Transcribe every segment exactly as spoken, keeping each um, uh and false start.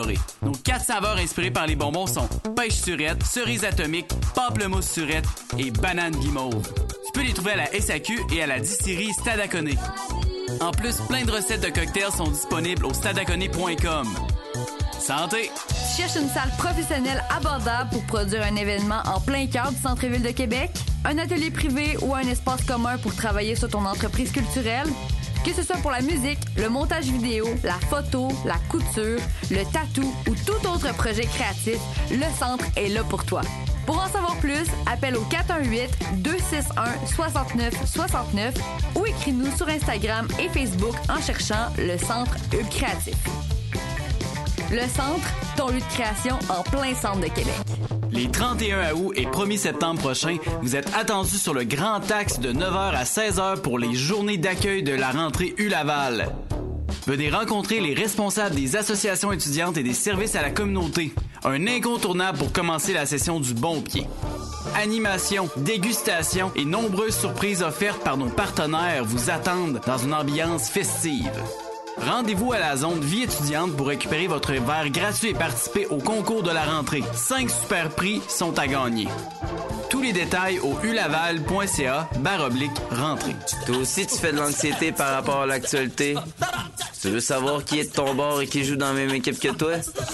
adorer. Nos quatre saveurs inspirées par les bonbons sont pêche surette, cerise atomique, pamplemousse surette et banane guimauve. Tu peux les trouver à la S A Q et à la distillerie Stadaconé. En plus, plein de recettes de cocktails sont disponibles au stadaconé point com. Santé! Tu cherches une salle professionnelle abordable pour produire un événement en plein cœur du centre-ville de Québec? Un atelier privé ou un espace commun pour travailler sur ton entreprise culturelle? Que ce soit pour la musique, le montage vidéo, la photo, la couture, le tatou ou tout autre projet créatif, le centre est là pour toi. Pour en savoir plus, appelle au quatre un huit, deux six un, six neuf six neuf ou écris-nous sur Instagram et Facebook en cherchant le Centre Hub Créatif. Le Centre, ton lieu de création en plein centre de Québec. Les trente et un août et premier septembre prochains, vous êtes attendus sur le Grand Axe de neuf heures à seize heures pour les journées d'accueil de la rentrée U-Laval. Venez rencontrer les responsables des associations étudiantes et des services à la communauté. Un incontournable pour commencer la session du bon pied. Animation, dégustation et nombreuses surprises offertes par nos partenaires vous attendent dans une ambiance festive. Rendez-vous à la zone vie étudiante pour récupérer votre verre gratuit et participer au concours de la rentrée. Cinq super prix sont à gagner. Tous les détails au ulaval point c a barre oblique rentrée. Toi aussi, tu fais de l'anxiété par rapport à l'actualité? Tu veux savoir qui est de ton bord et qui joue dans la même équipe que toi?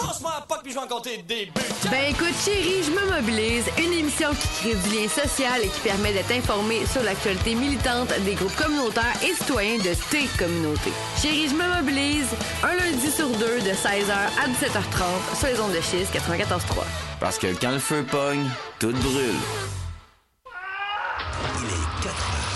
Ben écoute, chérie, je me mobilise. Une émission qui crée du lien social et qui permet d'être informé sur l'actualité militante des groupes communautaires et citoyens de tes communautés. Chérie, je me mobilise. Un lundi sur deux de seize heures à dix-sept heures trente sur les ondes de Chiz quatre-vingt-quatorze trois. Parce que quand le feu pogne, tout brûle. Il est quatre heures.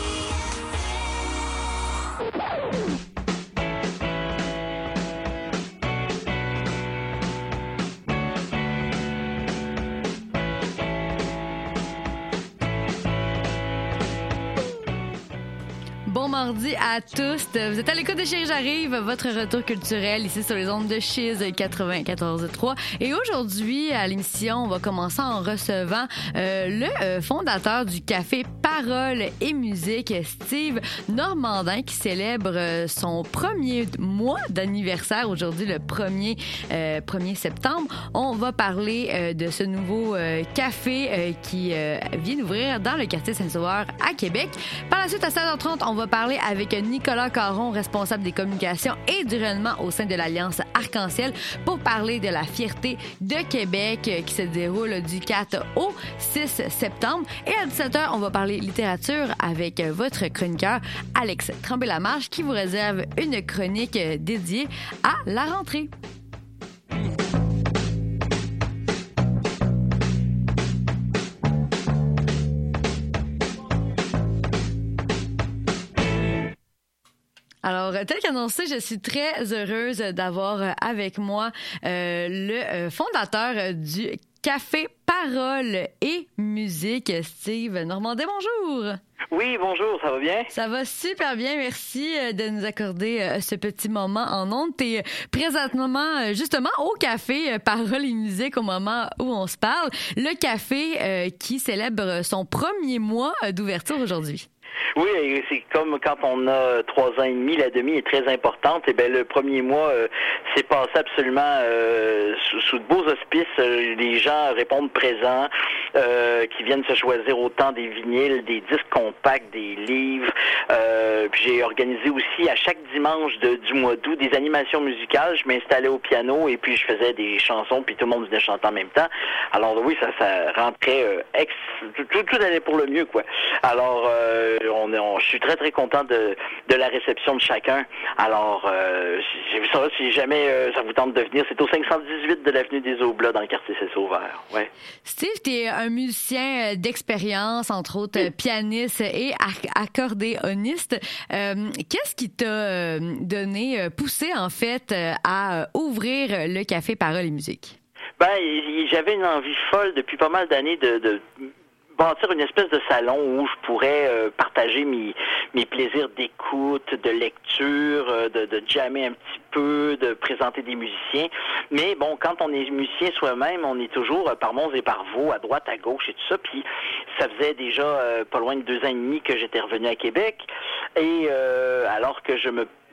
Bon mardi à tous. Vous êtes à l'écoute de Chérie J'arrive, votre retour culturel ici sur les ondes de Chiz quatre-vingt-quatorze trois. Et aujourd'hui, à l'émission, on va commencer en recevant euh, le euh, fondateur du café Parole et Musique, Steve Normandin, qui célèbre euh, son premier mois d'anniversaire aujourd'hui, le premier, euh, premier septembre. On va parler euh, de ce nouveau euh, café euh, qui euh, vient d'ouvrir dans le quartier Saint-Sauveur à Québec. Par la suite, à seize heures trente, on va parler avec Nicolas Caron, responsable des communications et du rayonnement au sein de l'Alliance Arc-en-Ciel, pour parler de la fierté de Québec qui se déroule du quatre au six septembre. Et à dix-sept heures, on va parler littérature avec votre chroniqueur Alex Tremblay-Lamarche qui vous réserve une chronique dédiée à la rentrée. Alors, tel qu'annoncé, je suis très heureuse d'avoir avec moi euh, le fondateur du Café Parole et Musique, Steve Normandin. Bonjour! Oui, bonjour, ça va bien? Ça va super bien, merci de nous accorder ce petit moment en ondes. T'es présentement, justement, au Café Parole et Musique au moment où on se parle. Le café qui célèbre son premier mois d'ouverture aujourd'hui. Oui, c'est comme quand on a trois ans et demi, la demi est très importante. Et ben le premier mois euh, s'est passé absolument euh, sous, sous de beaux auspices. Euh, les gens répondent présents, euh, qui viennent se choisir autant des vinyles, des disques compacts, des livres. Euh, puis j'ai organisé aussi à chaque dimanche de, du mois d'août des animations musicales. Je m'installais au piano et puis je faisais des chansons, puis tout le monde venait chanter en même temps. Alors oui, ça, ça rentrait euh, ex, tout, tout, tout allait pour le mieux, quoi. Alors euh, On, on, je suis très, très content de, de la réception de chacun. Alors, euh, j'ai vu ça, si jamais euh, ça vous tente de venir, c'est au cinq cent dix-huit de l'avenue des Aublats dans le quartier Saint-Sauveur. Ouais. Steve, tu es un musicien d'expérience, entre autres oui. pianiste et accordéoniste. Euh, qu'est-ce qui t'a donné, poussé en fait, à ouvrir le Café Parole et Musique? Ben, j'avais une envie folle depuis pas mal d'années de... de bâtir une espèce de salon où je pourrais euh, partager mes, mes plaisirs d'écoute, de lecture, euh, de, de jammer un petit peu, de présenter des musiciens. Mais bon, quand on est musicien soi-même, on est toujours euh, par monts et par vaux, à droite, à gauche et tout ça. Puis ça faisait déjà euh, pas loin de deux ans et demi que j'étais revenu à Québec. Et euh, alors que je me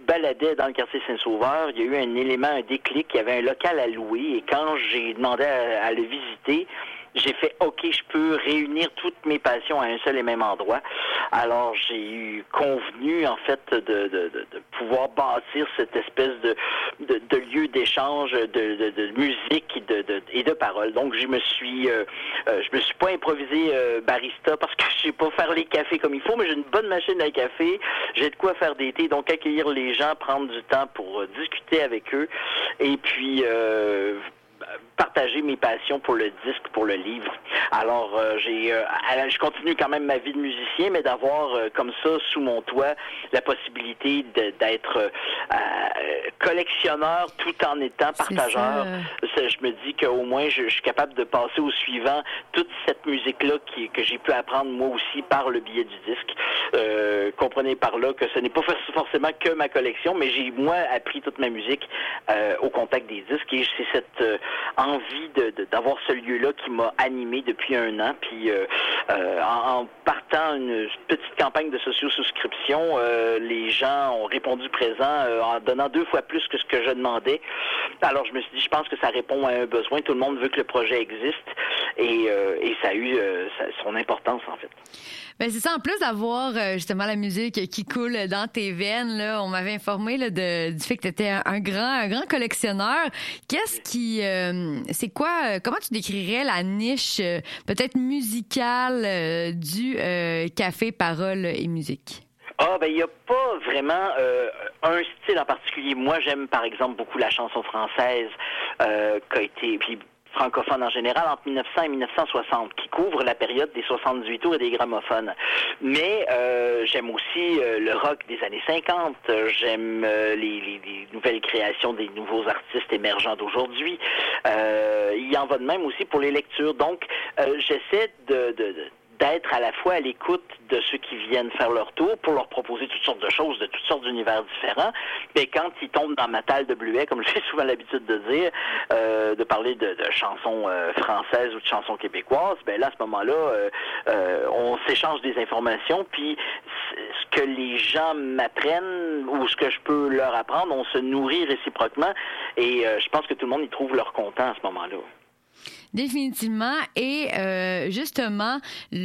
baladais dans le quartier Saint-Sauveur, il y a eu un élément, un déclic, il y avait un local à louer et quand j'ai demandé à, à le visiter, j'ai fait « OK, je peux réunir toutes mes passions à un seul et même endroit ». Alors, j'ai eu convenu, en fait, de, de, de, de pouvoir bâtir cette espèce de, de, de lieu d'échange de, de, de musique et de, de, et de paroles. Donc, je me suis euh, euh, je me suis pas improvisé euh, barista parce que je sais pas faire les cafés comme il faut, mais j'ai une bonne machine à café, j'ai de quoi faire des thés, donc accueillir les gens, prendre du temps pour euh, discuter avec eux, et puis... Euh, partager mes passions pour le disque, pour le livre. Alors, euh, j'ai, euh, je continue quand même ma vie de musicien, mais d'avoir euh, comme ça, sous mon toit, la possibilité de, d'être euh, collectionneur tout en étant partageur. Ça, je me dis qu'au moins, je, je suis capable de passer au suivant toute cette musique-là qui, que j'ai pu apprendre moi aussi par le biais du disque. Euh, comprenez par là que ce n'est pas forcément que ma collection, mais j'ai, moi, appris toute ma musique euh, au contact des disques, et c'est cette euh, envie de, de, d'avoir ce lieu-là qui m'a animé depuis un an. Puis euh, euh, en, en partant une petite campagne de socio-souscription, euh, les gens ont répondu présent euh, en donnant deux fois plus que ce que je demandais. Alors je me suis dit, je pense que ça répond à un besoin. Tout le monde veut que le projet existe et, euh, et ça a eu euh, ça, son importance en fait. Ben c'est ça, en plus d'avoir euh, justement la musique qui coule dans tes veines, là, on m'avait informé là, de, du fait que tu étais un, un grand un grand collectionneur. Qu'est-ce qui euh, c'est quoi euh, comment tu décrirais la niche euh, peut-être musicale euh, du euh, café paroles et musique? Ah, ben, il n'y a pas vraiment euh, un style en particulier. Moi, j'aime, par exemple, beaucoup la chanson française euh, qui a été... Puis, francophone en général, entre mille neuf cents et mille neuf cent soixante, qui couvre la période des soixante-dix-huit tours et des gramophones. Mais euh, j'aime aussi euh, le rock des années cinquante, j'aime euh, les, les, les nouvelles créations des nouveaux artistes émergents d'aujourd'hui. Euh, il y en va de même aussi pour les lectures. Donc, euh, j'essaie de... de, de d'être à la fois à l'écoute de ceux qui viennent faire leur tour pour leur proposer toutes sortes de choses, de toutes sortes d'univers différents. Mais quand ils tombent dans ma talle de bluet, comme j'ai souvent l'habitude de dire, euh, de parler de, de chansons euh, françaises ou de chansons québécoises, ben là, à ce moment-là, euh, euh, on s'échange des informations, puis ce que les gens m'apprennent ou ce que je peux leur apprendre, on se nourrit réciproquement, et euh, je pense que tout le monde y trouve leur content à ce moment-là. Définitivement. Et euh, justement,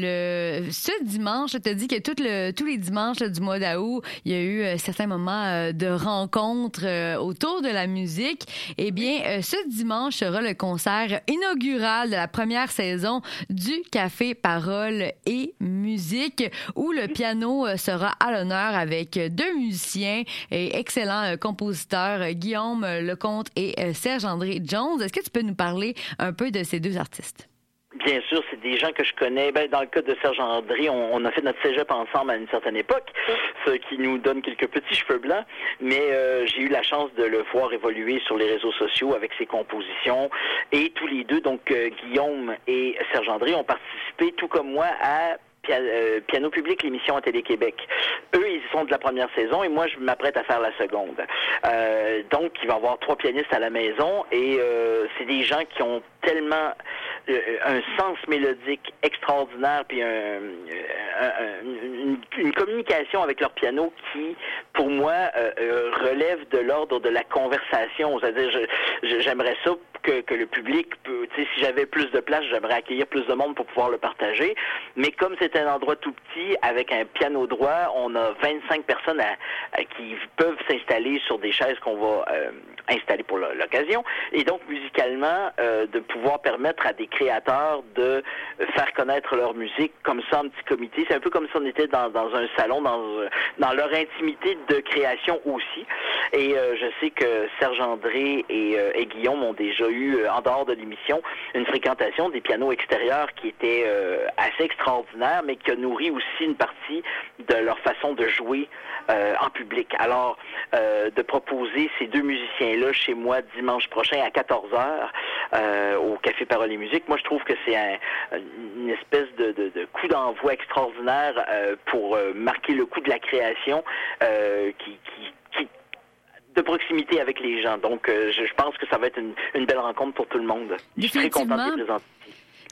le ce dimanche, je te dis que tout le, tous les dimanches là, du mois d'août, il y a eu euh, certains moments euh, de rencontres euh, autour de la musique. Eh bien, euh, ce dimanche sera le concert inaugural de la première saison du Café Paroles et Musique, où le piano euh, sera à l'honneur avec deux musiciens et excellents euh, compositeurs, euh, Guillaume Lecomte et euh, Serge-André Jones. Est-ce que tu peux nous parler un peu de ces deux artistes? Bien sûr, c'est des gens que je connais. Ben, dans le cas de Serge-André, on, on a fait notre cégep ensemble à une certaine époque, ce qui nous donne quelques petits cheveux blancs. Mais euh, j'ai eu la chance de le voir évoluer sur les réseaux sociaux avec ses compositions. Et tous les deux, donc euh, Guillaume et Serge-André, ont participé, tout comme moi, à Piano Public, l'émission à Télé-Québec. Eux, ils sont de la première saison et moi, je m'apprête à faire la seconde. Euh, donc, il va y avoir trois pianistes à la maison et euh, c'est des gens qui ont tellement euh, un sens mélodique extraordinaire puis un, un, un, une, une communication avec leur piano qui, pour moi, euh, relève de l'ordre de la conversation. C'est-à-dire, je, je, j'aimerais ça que, que le public, peut, tu sais, si j'avais plus de place, j'aimerais accueillir plus de monde pour pouvoir le partager. Mais comme c'est un endroit tout petit, avec un piano droit, on a vingt-cinq personnes à, à, qui peuvent s'installer sur des chaises qu'on va euh, installer pour l'occasion. Et donc, musicalement, euh, de pouvoir permettre à des créateurs de faire connaître leur musique comme ça en petit comité. C'est un peu comme si on était dans, dans un salon, dans, dans leur intimité de création aussi. Et euh, je sais que Serge-André et, euh, et Guillaume ont déjà eu, euh, en dehors de l'émission, une fréquentation des pianos extérieurs qui était euh, assez extraordinaire, mais qui a nourri aussi une partie de leur façon de jouer euh, en public. Alors, euh, de proposer ces deux musiciens-là chez moi dimanche prochain à quatorze heures euh, au Café Paroles et Musique, moi je trouve que c'est un, une espèce de, de, de coup d'envoi extraordinaire euh, pour euh, marquer le coup de la création euh, qui, qui, qui de proximité avec les gens. Donc, euh, je, je pense que ça va être une, une belle rencontre pour tout le monde. Je suis très content de les présenter.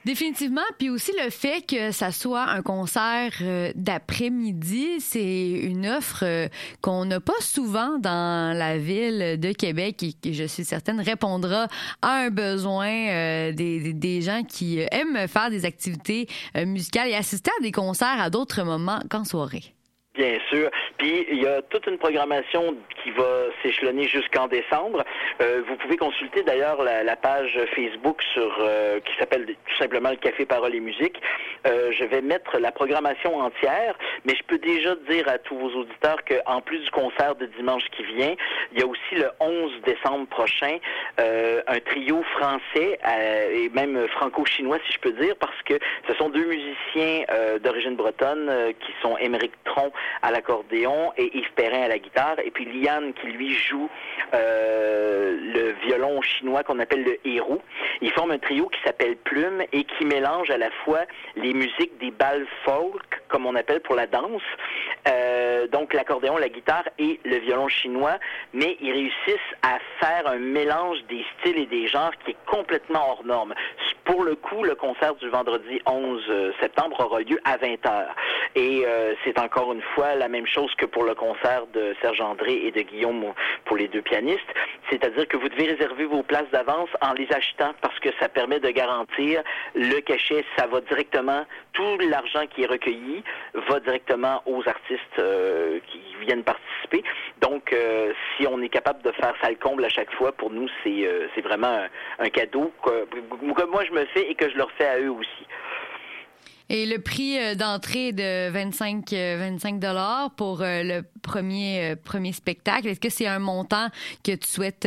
Définitivement. Puis aussi le fait que ça soit un concert euh, d'après-midi, c'est une offre euh, qu'on n'a pas souvent dans la ville de Québec et qui, je suis certaine, répondra à un besoin euh, des, des, des gens qui aiment faire des activités euh, musicales et assister à des concerts à d'autres moments qu'en soirée. Bien sûr. Puis, il y a toute une programmation qui va s'échelonner jusqu'en décembre. Euh, vous pouvez consulter d'ailleurs la, la page Facebook sur euh, qui s'appelle tout simplement le Café Paroles et Musique. Euh, je vais mettre la programmation entière, mais je peux déjà dire à tous vos auditeurs qu'en plus du concert de dimanche qui vient, il y a aussi le onze décembre prochain euh, un trio français euh, et même franco-chinois, si je peux dire, parce que ce sont deux musiciens euh, d'origine bretonne euh, qui sont Émeric Tron à l'accordéon et Yves Perrin à la guitare, et puis Liane qui lui joue euh, le violon chinois qu'on appelle le héros. Ils forment un trio qui s'appelle Plume et qui mélange à la fois les musiques des bals folk, comme on appelle pour la danse, euh, donc l'accordéon, la guitare et le violon chinois, mais ils réussissent à faire un mélange des styles et des genres qui est complètement hors norme. Pour le coup, le concert du vendredi onze septembre aura lieu à vingt heures. Et euh, c'est encore une fois la même chose que pour le concert de Serge André et de Guillaume pour les deux pianistes. C'est-à-dire que vous devez réserver vos places d'avance en les achetant parce que ça permet de garantir le cachet. Ça va directement, tout l'argent qui est recueilli va directement aux artistes euh, qui viennent participer. Donc, euh, si on est capable de faire ça le comble à chaque fois, pour nous, c'est, euh, c'est vraiment un, un cadeau que, que moi je me fais et que je leur fais à eux aussi. Et le prix d'entrée est de vingt-cinq, vingt-cinq dollars pour le premier, premier spectacle. Est-ce que c'est un montant que tu souhaites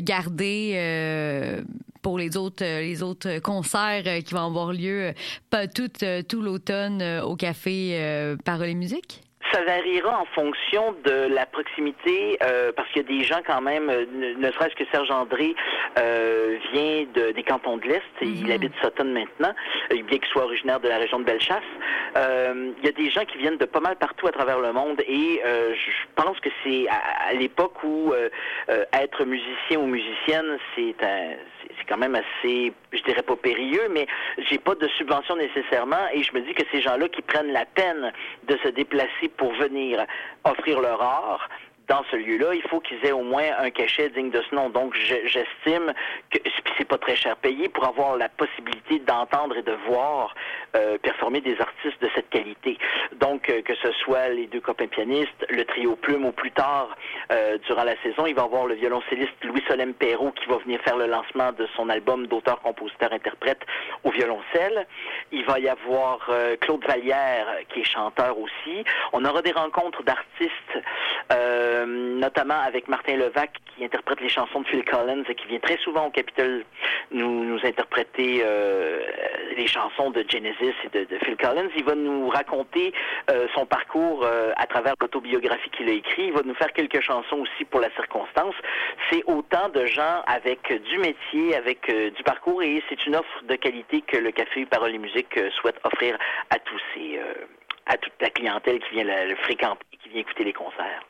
garder pour les autres, les autres concerts qui vont avoir lieu pas tout, tout l'automne au Café Paroles et Musique? Ça variera en fonction de la proximité, euh, parce qu'il y a des gens quand même, ne, ne serait-ce que Serge André euh, vient de, des cantons de l'Est, mm-hmm. Il habite Sutton maintenant, bien qu'il soit originaire de la région de Bellechasse. Euh, il y a des gens qui viennent de pas mal partout à travers le monde et euh, je pense que c'est à, à l'époque où euh, euh, être musicien ou musicienne, c'est un... c'est quand même assez, je dirais pas périlleux, mais j'ai pas de subvention nécessairement et je me dis que ces gens-là qui prennent la peine de se déplacer pour venir offrir leur art dans ce lieu-là, il faut qu'ils aient au moins un cachet digne de ce nom. Donc, j'estime que c'est pas très cher payé pour avoir la possibilité d'entendre et de voir euh, performer des artistes de cette qualité. Donc, euh, que ce soit les deux copains pianistes, le trio Plume ou plus tard, euh, durant la saison, il va y avoir le violoncelliste Louis-Solem Perrault qui va venir faire le lancement de son album d'auteur, compositeur, interprète au violoncelle. Il va y avoir euh, Claude Vallière qui est chanteur aussi. On aura des rencontres d'artistes euh, notamment avec Martin Levac qui interprète les chansons de Phil Collins et qui vient très souvent au Capitole nous, nous interpréter euh, les chansons de Genesis et de, de Phil Collins. Il va nous raconter euh, son parcours euh, à travers l'autobiographie qu'il a écrit. Il va nous faire quelques chansons aussi pour la circonstance. C'est autant de gens avec du métier, avec euh, du parcours et c'est une offre de qualité que le Café Paroles et Musique euh, souhaite offrir à tous ces, euh, à toute la clientèle qui vient le, le fréquenter, qui vient écouter les concerts.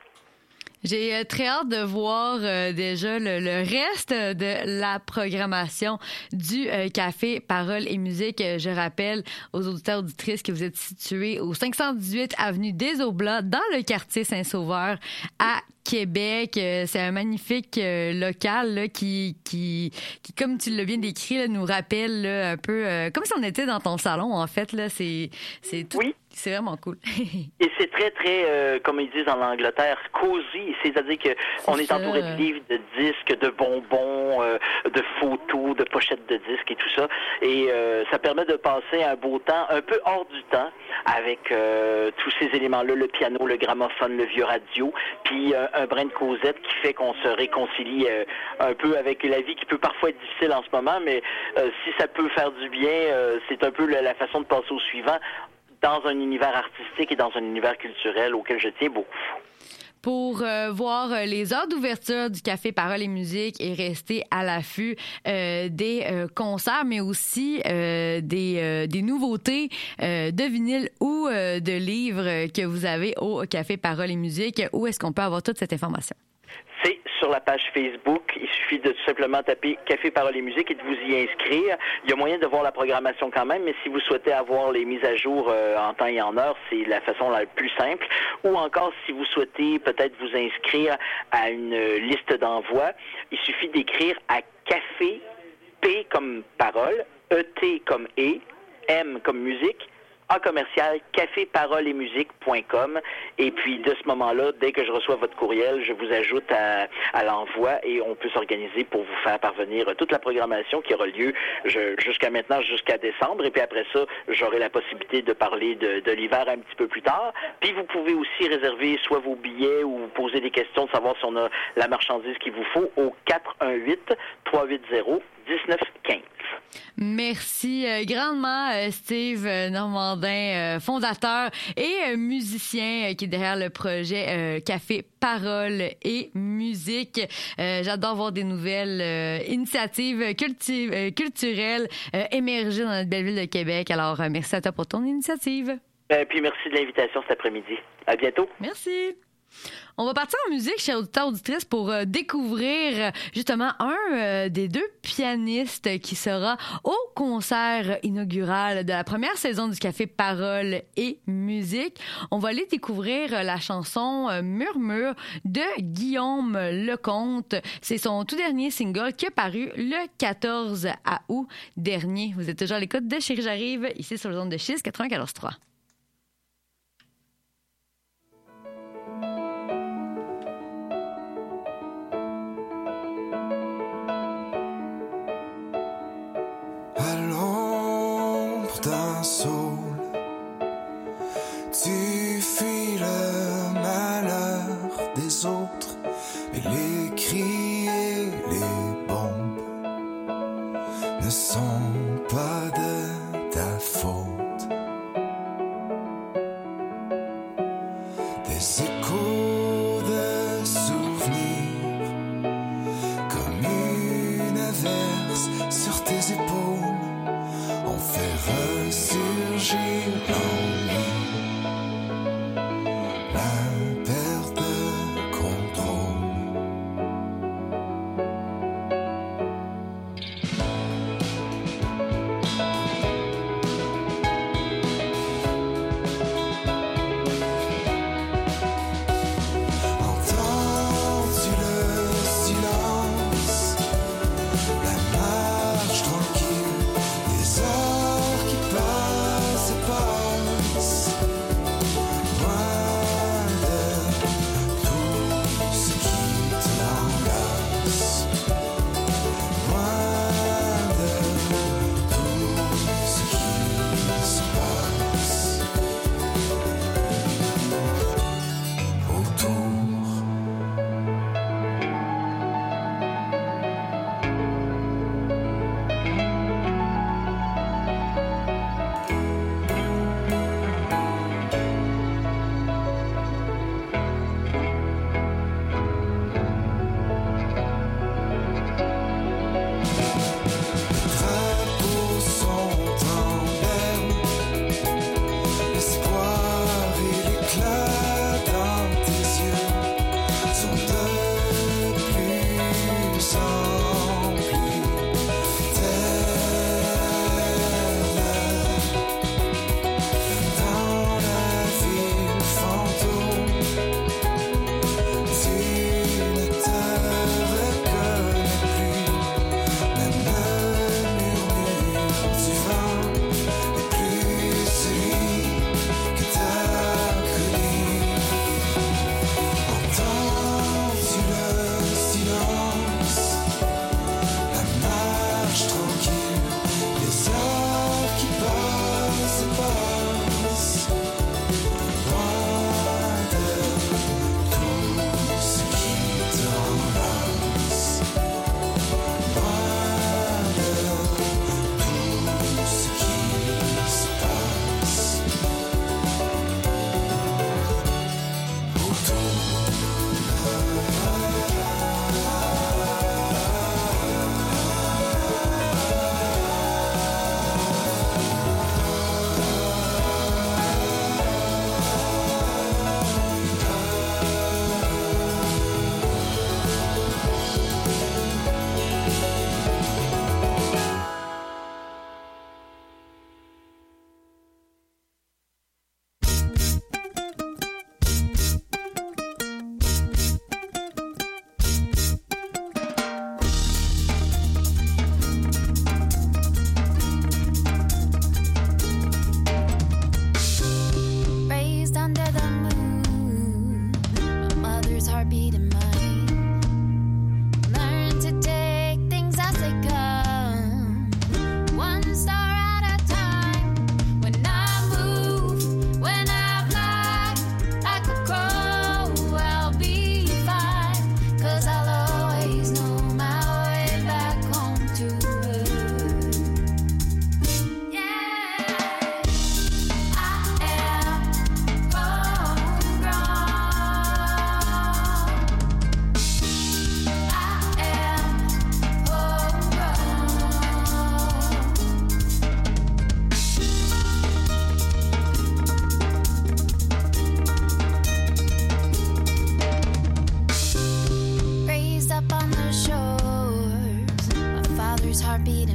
J'ai euh, très hâte de voir euh, déjà le, le reste de la programmation du euh, Café Paroles et Musique. Je rappelle aux auditeurs auditrices que vous êtes situés au cinq cent dix-huit avenue des Aublats, dans le quartier Saint-Sauveur, à Québec. C'est un magnifique euh, local là, qui, qui, qui, comme tu l'as bien décrit, là, nous rappelle là, un peu euh, comme si on était dans ton salon, en fait. Là, c'est, c'est tout. Oui. C'est vraiment cool. Et c'est très, très, euh, comme ils disent en Angleterre, cosy. C'est-à-dire que c'est on est ça. entouré de livres, de disques, de bonbons, euh, de photos, de pochettes de disques et tout ça. Et euh, ça permet de passer un beau temps, un peu hors du temps, avec euh, tous ces éléments-là, le piano, le gramophone, le vieux radio, puis euh, un brin de causette qui fait qu'on se réconcilie euh, un peu avec la vie qui peut parfois être difficile en ce moment, mais euh, si ça peut faire du bien, euh, c'est un peu la, la façon de passer au suivant, dans un univers artistique et dans un univers culturel auquel je tiens beaucoup. Pour euh, voir les heures d'ouverture du Café Paroles et Musique et rester à l'affût euh, des euh, concerts, mais aussi euh, des, euh, des nouveautés euh, de vinyle ou euh, de livres que vous avez au Café Paroles et Musique, où est-ce qu'on peut avoir toute cette information? C'est sur la page Facebook. Il suffit de tout simplement taper Café, Parole et Musique et de vous y inscrire. Il y a moyen de voir la programmation quand même, mais si vous souhaitez avoir les mises à jour euh, en temps et en heure, c'est la façon la plus simple. Ou encore, si vous souhaitez peut-être vous inscrire à une liste d'envoi, il suffit d'écrire à Café, P comme parole, E T comme E, M comme musique, A commercial café parole et musique point com, et puis de ce moment-là, dès que je reçois votre courriel, je vous ajoute à, à l'envoi et on peut s'organiser pour vous faire parvenir toute la programmation qui aura lieu je, jusqu'à maintenant, jusqu'à décembre, et puis après ça, j'aurai la possibilité de parler de, de l'hiver un petit peu plus tard. Puis vous pouvez aussi réserver soit vos billets ou poser des questions de savoir si on a la marchandise qu'il vous faut au quatre un huit, trois huit zéro, dix-neuf quinze. Merci euh, grandement, euh, Steve euh, Normandin, euh, fondateur et euh, musicien euh, qui est derrière le projet euh, Café, Parole et Musique. Euh, j'adore voir des nouvelles euh, initiatives culti- euh, culturelles euh, émerger dans notre belle ville de Québec. Alors, euh, merci à toi pour ton initiative. Et puis merci de l'invitation cet après-midi. À bientôt. Merci. On va partir en musique, chers auditeurs, auditrices, pour euh, découvrir euh, justement un euh, des deux pianistes qui sera au concert inaugural de la première saison du Café Parole et Musique. On va aller découvrir euh, la chanson euh, Murmure de Guillaume Lecomte. C'est son tout dernier single qui a paru le quatorze août dernier. Vous êtes toujours à l'écoute de Chérie J'arrive, ici sur le zone de Chiz quatre-vingt-quatorze trois. D'un saule, tu fuis le malheur des autres et les cris et les bombes ne sont pas de ta faute. Des échos de souvenirs comme une averse sur tes épaules on fait ressurgir l'ennui, la perte de contrôle. Entends-tu le silence, la marche tranquille des heures qui passent et pas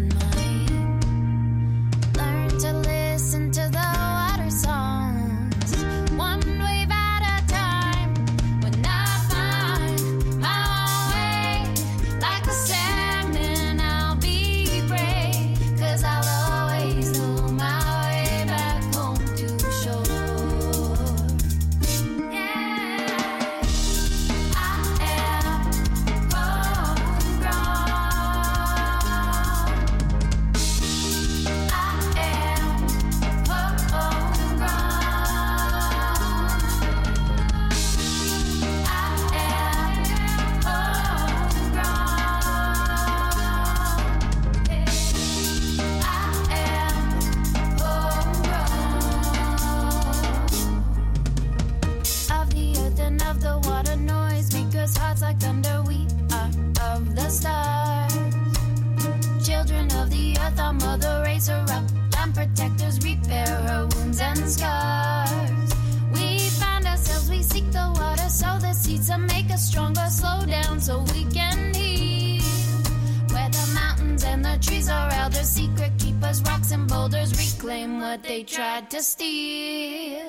They tried to steal.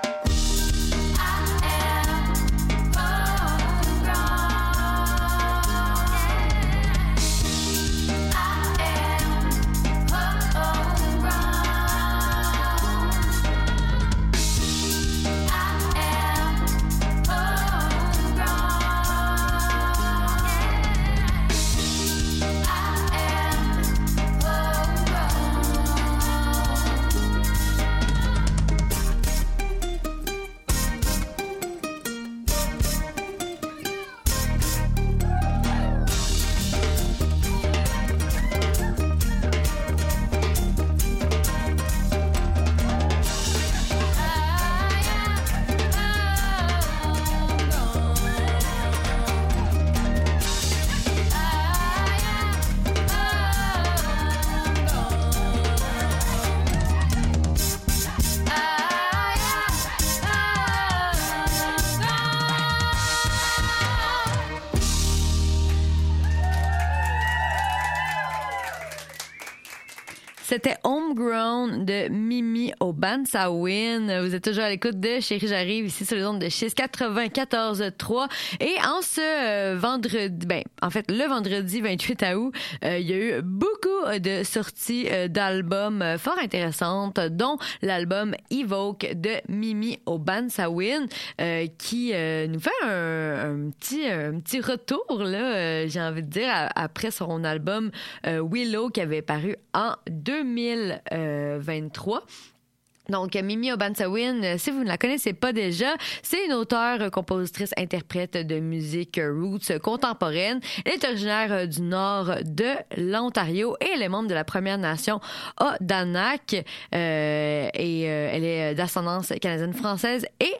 C'était Homegrown de Mimi Obanzawin. Vous êtes toujours à l'écoute de Chérie J'arrive ici sur les ondes de Chiz quatre-vingt-quatorze trois. Et en ce euh, vendredi, ben, en fait, le vendredi vingt-huit août, euh, il y a eu beaucoup de sorties euh, d'albums euh, fort intéressantes, dont l'album Evoke de Mimi Obanzawin, euh, qui euh, nous fait un, un petit un petit retour, là, euh, j'ai envie de dire, à, après son album euh, Willow qui avait paru en deux mille vingt-trois. Donc, Mimi Obanzawin, si vous ne la connaissez pas déjà, c'est une auteure, compositrice, interprète de musique roots contemporaine. Elle est originaire du nord de l'Ontario et elle est membre de la Première Nation Odanak. Euh, et euh, elle est d'ascendance canadienne-française et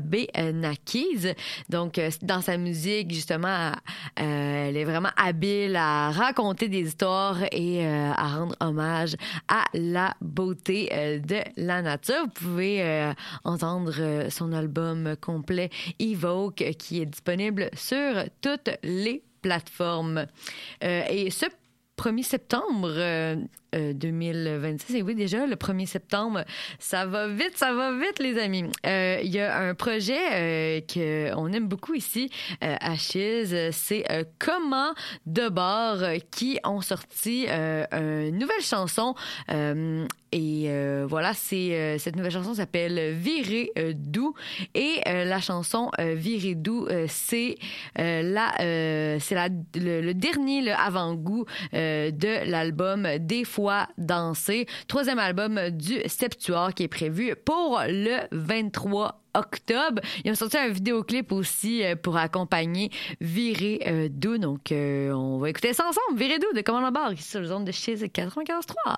Abénaquise. Donc, dans sa musique, justement, euh, elle est vraiment habile à raconter des histoires et euh, à rendre hommage à la beauté euh, de la nature. Vous pouvez euh, entendre son album complet Evoke qui est disponible sur toutes les plateformes. Euh, et ce premier septembre euh, euh, deux mille vingt-six, et oui, déjà, le premier septembre, ça va vite, ça va vite, les amis. Euh, il y a un projet euh, qu'on aime beaucoup ici euh, à Chiz, c'est euh, Comment de bord qui ont sorti euh, une nouvelle chanson euh, et euh, voilà, c'est euh, cette nouvelle chanson s'appelle Virer euh, doux et euh, la chanson euh, Virer doux, euh, c'est euh, la euh, c'est la le, le dernier le avant-goût euh, de l'album Des fois danser, troisième album du Septuor qui est prévu pour le vingt-trois octobre. Ils ont sorti un vidéoclip aussi euh, pour accompagner Virer euh, doux. Donc euh, on va écouter ça ensemble. Virer doux de Commande à bord ici sur les ondes de Chiz quatre-vingt-quinze trois.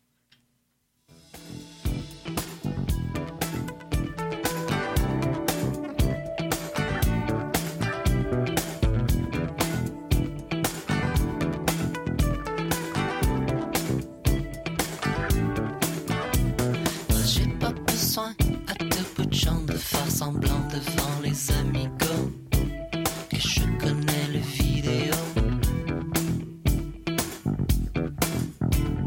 À tout bout de champ de faire semblant devant les amigos que je connais le vidéo.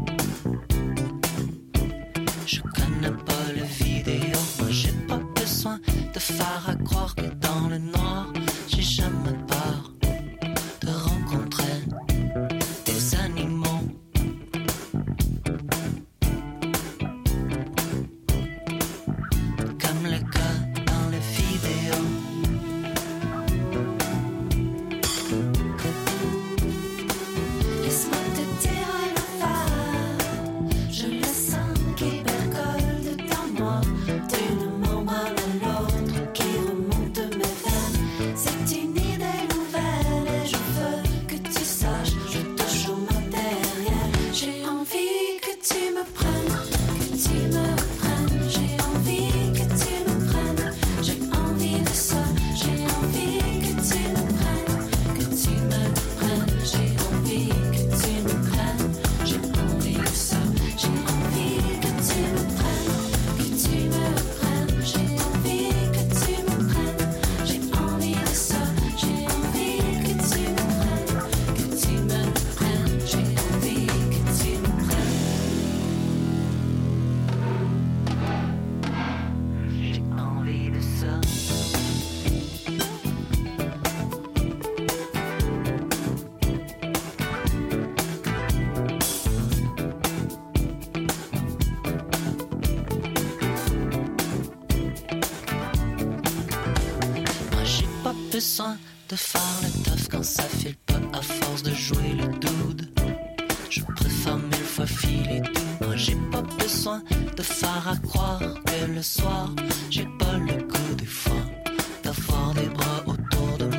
besoin de faire le taf quand ça file pas à force de jouer le dude. Je préfère mille fois filer doux. Moi j'ai pas besoin de faire à croire que le soir j'ai pas le goût des fois d'avoir des bras autour de moi.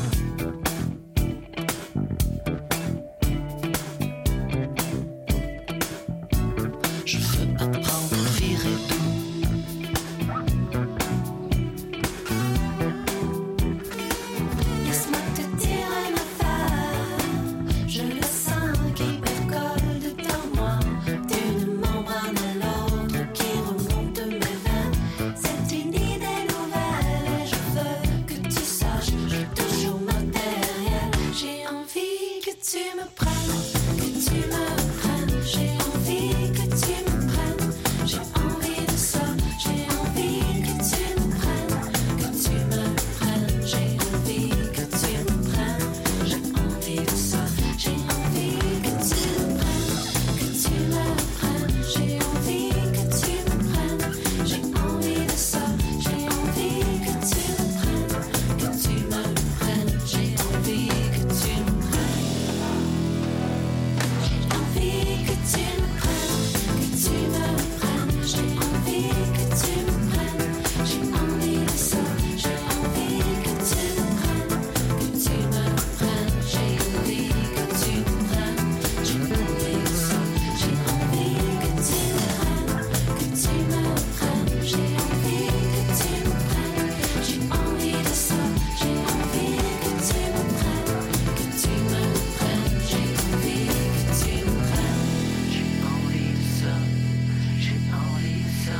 Je veux apprendre à virer doux. Laisse-moi te dire une affaire. Je le sens qui percole dedans moi, d'une membrane à l'autre qui remonte de mes veines. C'est une idée nouvelle et je veux que tu saches, j'ai toujours matériel. J'ai envie que tu me prennes, que tu me prennes. J'ai envie que tu me prennes. J'ai envie de ça. J'ai envie que tu me prennes, que tu me prennes. J'ai envie que tu me prennes. J'ai envie de ça. J'ai envie que tu me prennes, que tu me prennes. J'ai envie que tu me prennes. J'ai envie de ça. J'ai envie que tu me prennes, que tu me prennes. J'ai envie que tu me prennes. J'ai envie que tu me prennes, que tu me prennes. J'ai envie que tu me prennes. J'ai envie de ça. J'ai envie que tu me prennes, que tu me prennes. J'ai envie que tu me prennes. J'ai envie de ça. J'ai envie que tu me prennes, que tu me prennes. J'ai envie que tu me prennes. J'ai envie de ça. J'ai envie que tu me prennes, que tu me prennes. J'ai envie que tu me prennes. J'ai envie de ça. J'ai envie de ça.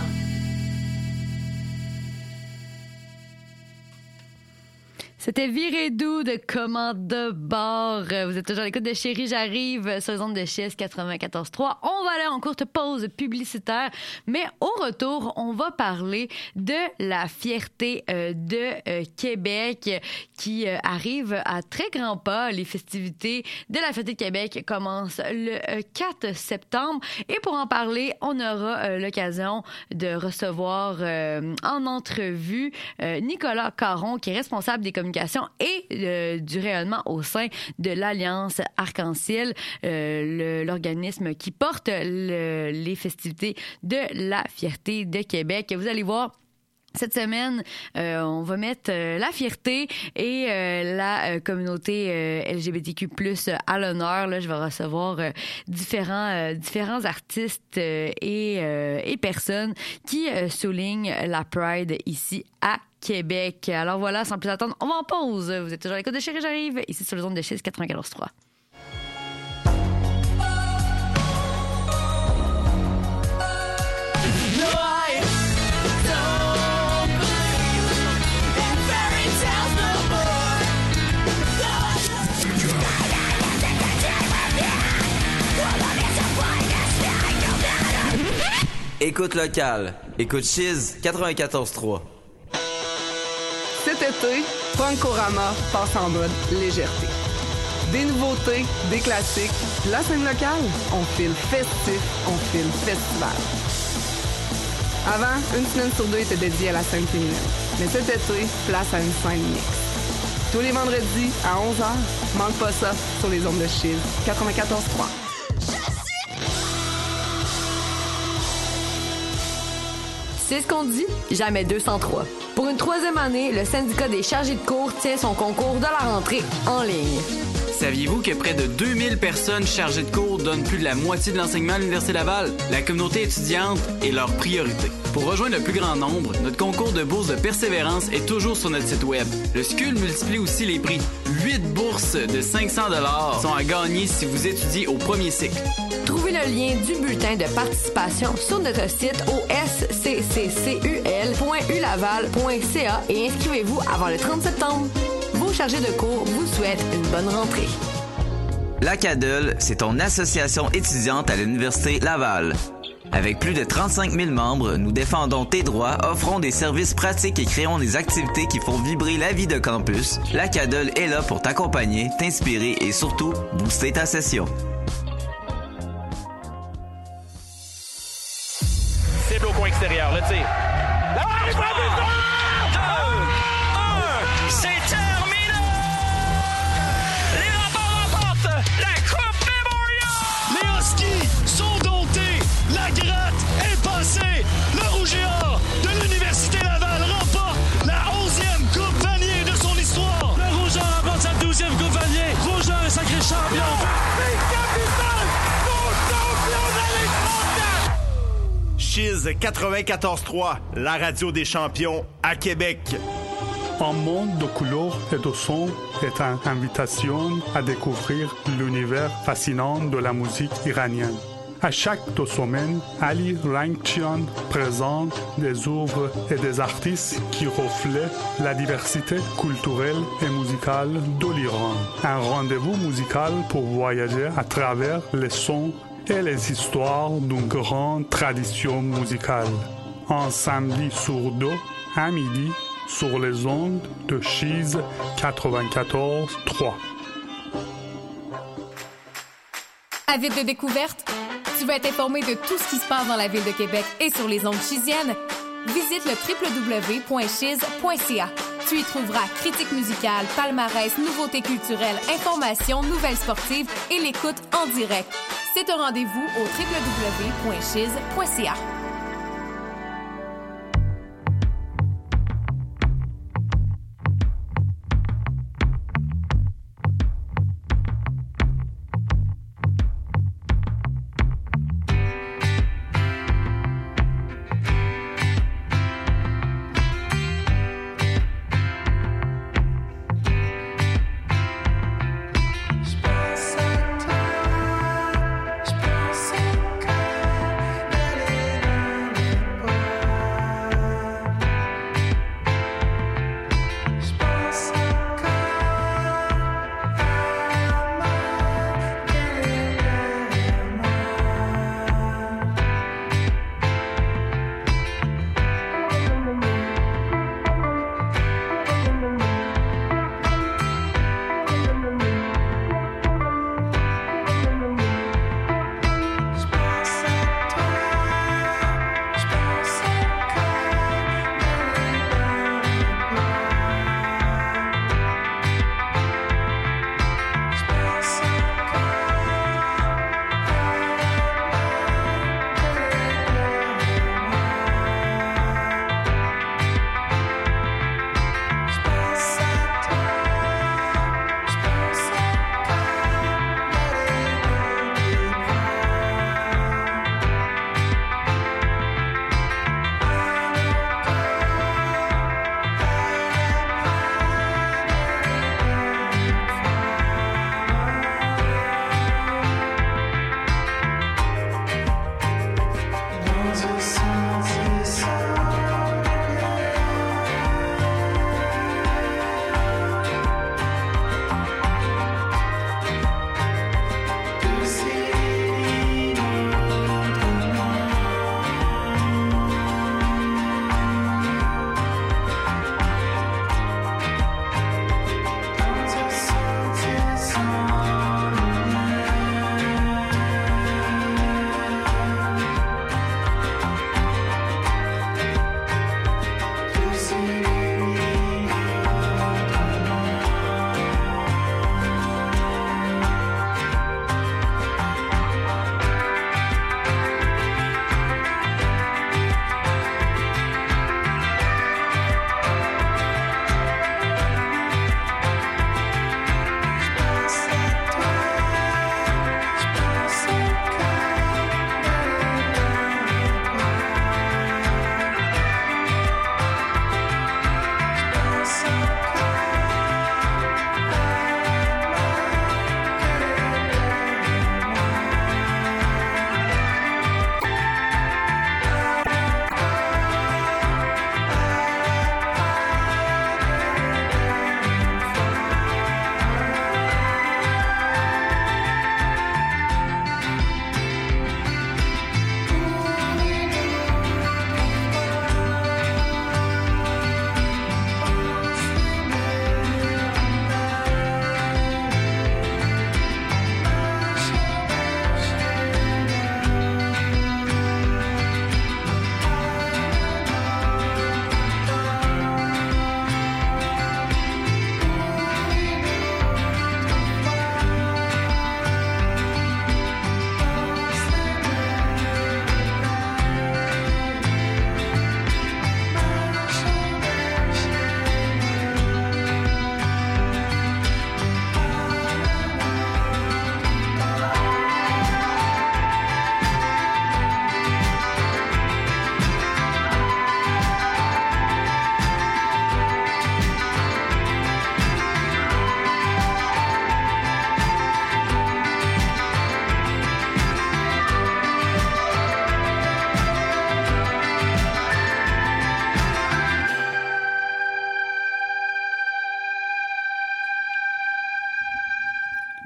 C'était Viré doux de Commande de bord. Vous êtes toujours à l'écoute de Chérie, j'arrive sur les ondes de Chiz quatre-vingt-quatorze trois. On va aller en courte pause publicitaire, mais au retour, on va parler de la fierté euh, de euh, Québec qui euh, arrive à très grands pas. Les festivités de la fierté de Québec commencent le euh, quatre septembre. Et pour en parler, on aura euh, l'occasion de recevoir euh, en entrevue euh, Nicolas Caron, qui est responsable des communications et euh, du rayonnement au sein de l'Alliance Arc-en-Ciel, euh, le- l'organisme qui porte le- les festivités de la fierté de Québec. Vous allez voir, cette semaine, euh, on va mettre euh, la fierté et euh, la euh, communauté euh, L G B T Q plus, à l'honneur. Là, je vais recevoir euh, différents euh, différents artistes euh, et, euh, et personnes qui euh, soulignent la Pride ici à Québec. Alors voilà, sans plus attendre, on va en pause. Vous êtes toujours à l'écoute de Chérie, j'arrive, ici sur les ondes de Chiz quatre-vingt-quatorze trois. Écoute locale. Écoute Chiz quatre-vingt-quatorze trois. Cet été, Funkorama passe en mode légèreté. Des nouveautés, des classiques, la scène locale, on file festif, on file festival. Avant, une semaine sur deux était dédiée à la scène féminine. Mais cet été, place à une scène mixte. Tous les vendredis à onze heures, manque pas ça sur les ondes de Chiz quatre-vingt-quatorze trois. C'est ce qu'on dit, jamais deux cent trois. Pour une troisième année, le syndicat des chargés de cours tient son concours de la rentrée en ligne. Saviez-vous que près de deux mille personnes chargées de cours donnent plus de la moitié de l'enseignement à l'Université Laval? La communauté étudiante est leur priorité. Pour rejoindre le plus grand nombre, notre concours de bourse de persévérance est toujours sur notre site web. Le S C U L multiplie aussi les prix. Huit bourses de cinq cents dollars sont à gagner si vous étudiez au premier cycle. Trouvez le lien du bulletin de participation sur notre site au s c c c u l point u laval point c a et inscrivez-vous avant le trente septembre. Vos chargés de cours vous souhaitent une bonne rentrée. La C A D E L, c'est ton association étudiante à l'Université Laval. Avec plus de trente-cinq mille membres, nous défendons tes droits, offrons des services pratiques et créons des activités qui font vibrer la vie de campus. La C A D E L est là pour t'accompagner, t'inspirer et surtout booster ta session. Cible au coin extérieur, le tir. La balle est frappée! deux, un, c'est terminé! Chiz quatre-vingt-quatorze trois, la radio des champions à Québec. Un monde de couleurs et de sons est une invitation à découvrir l'univers fascinant de la musique iranienne. À chaque deux semaines, Ali Rangchian présente des œuvres et des artistes qui reflètent la diversité culturelle et musicale de l'Iran. Un rendez-vous musical pour voyager à travers les sons et les histoires d'une grande tradition musicale. Un samedi sur deux, à midi, sur les ondes de Chiz quatre-vingt-quatorze trois. Avide de découverte? Tu veux être informé de tout ce qui se passe dans la ville de Québec et sur les ondes chiziennes? Visite le w w w point chiz point c a. Tu y trouveras critiques musicales, palmarès, nouveautés culturelles, informations, nouvelles sportives et l'écoute en direct. C'est un rendez-vous au w w w point chiz point c a. Je pensais que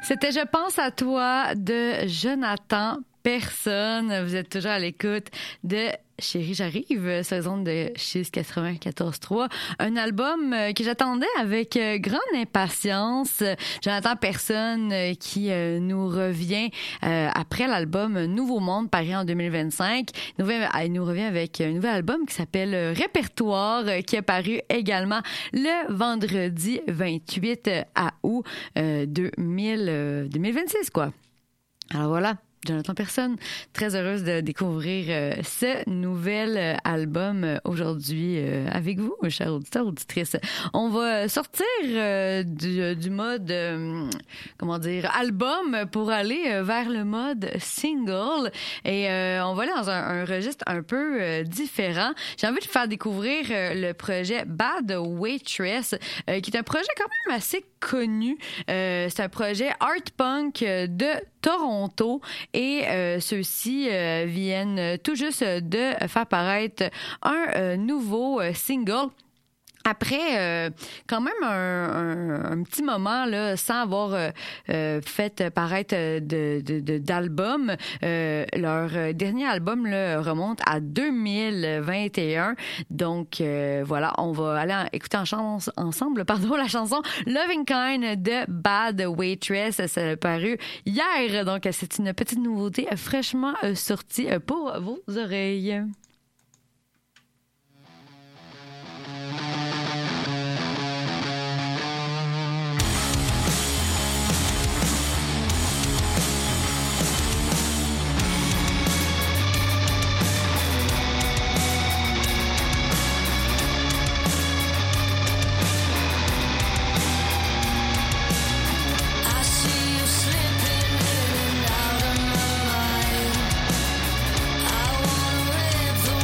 C'était Je pense à toi de Jonathan Personne. Vous êtes toujours à l'écoute de Chérie, j'arrive, saison de Chiz quatre-vingt-quatorze trois. Un album que j'attendais avec grande impatience. Jonathan Personne qui nous revient après l'album Nouveau Monde, paru en deux mille vingt-cinq. Il nous revient avec un nouvel album qui s'appelle Répertoire, qui est paru également le vendredi vingt-huit août deux mille vingt-six, quoi. Alors voilà. Jonathan Personne, très heureuse de découvrir euh, ce nouvel euh, album euh, aujourd'hui euh, avec vous, chers auditeurs, auditrices. On va sortir euh, du, du mode, euh, comment dire, album pour aller euh, vers le mode single. Et euh, on va aller dans un, un registre un peu euh, différent. J'ai envie de faire découvrir euh, le projet Bad Waitress, euh, qui est un projet quand même assez connu. Euh, c'est un projet art punk de Toronto et euh, ceux-ci euh, viennent tout juste de faire paraître un euh, nouveau euh, single. Après, euh, quand même un, un, un petit moment là, sans avoir euh, euh, fait paraître de, de, de, d'album, euh, leur dernier album là, remonte à deux mille vingt et un. Donc euh, voilà, on va aller en, écouter en chans- ensemble pardon, la chanson Loving Kind de Bad Waitress. Ça a paru hier, donc c'est une petite nouveauté fraîchement sortie pour vos oreilles. The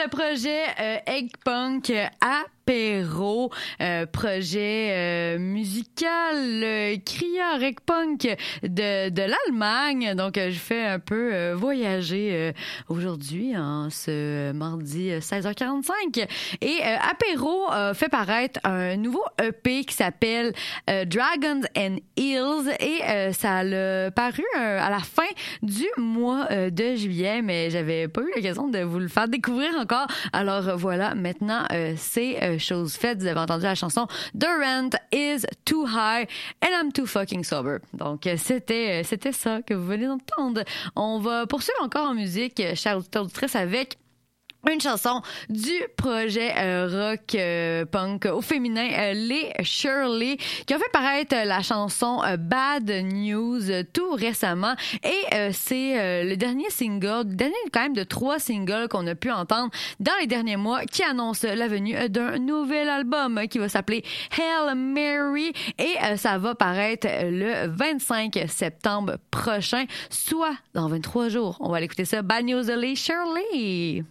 le projet euh, Egg Punk Apéro, euh, projet euh, musical euh, criard Egg Punk de, de l'Allemagne. Donc, euh, je fais un peu euh, voyager euh, aujourd'hui, en ce mardi seize heures quarante-cinq. Et euh, Apéro euh, fait paraître un nouveau E P qui s'appelle euh, Dragons and Hills et euh, ça a paru euh, à la fin du mois euh, de juillet, mais j'avais pas eu l'occasion de vous le faire découvrir encore. Alors euh, voilà, maintenant euh, c'est euh, chose faite. Vous avez entendu la chanson The Rent is Too High and I'm Too Fucking Sober. Donc euh, c'était euh, c'était ça que vous venez d'entendre. On va poursuivre encore en musique, chers auditeurs auditrices, avec une chanson du projet euh, rock euh, punk au féminin, euh, les Shirley, qui ont fait paraître euh, la chanson euh, Bad News euh, tout récemment. Et euh, c'est euh, le dernier single, le dernier quand même de trois singles qu'on a pu entendre dans les derniers mois, qui annonce la venue euh, d'un nouvel album euh, qui va s'appeler Hail Mary. Et euh, ça va paraître le vingt-cinq septembre prochain, soit dans vingt-trois jours. On va aller écouter ça. Bad News, les Shirley.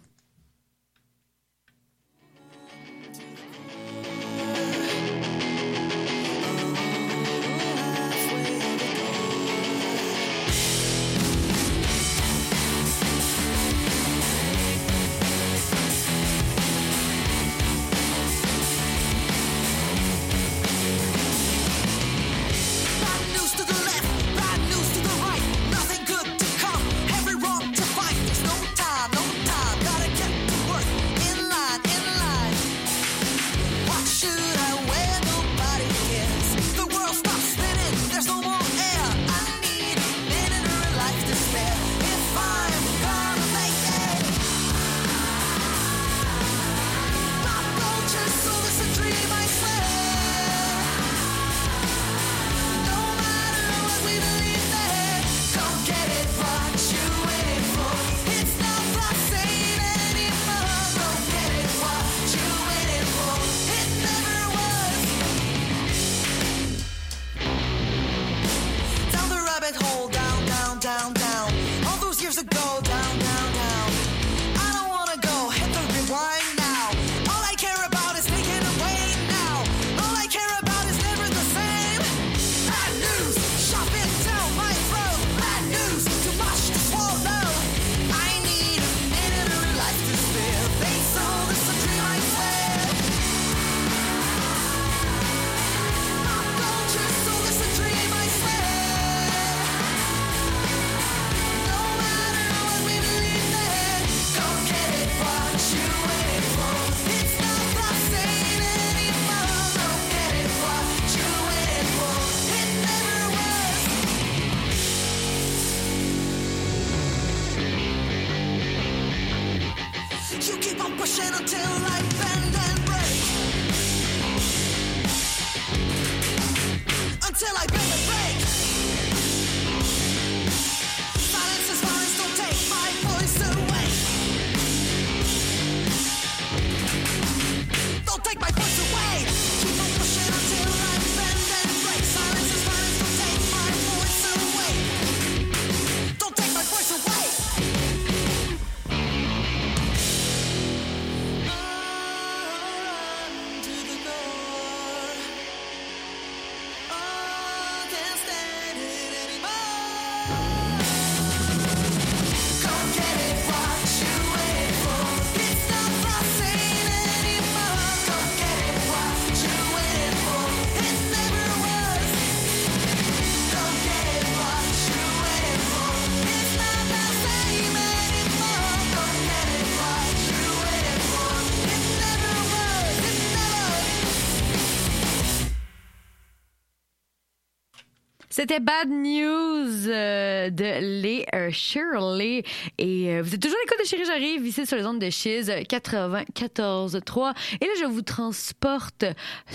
C'était Bad News euh, de les euh, Shirley. Et euh, vous êtes toujours à l'écoute de Chérie J'arrive, ici sur les ondes de Chiz quatre-vingt-quatorze trois. Et là, je vous transporte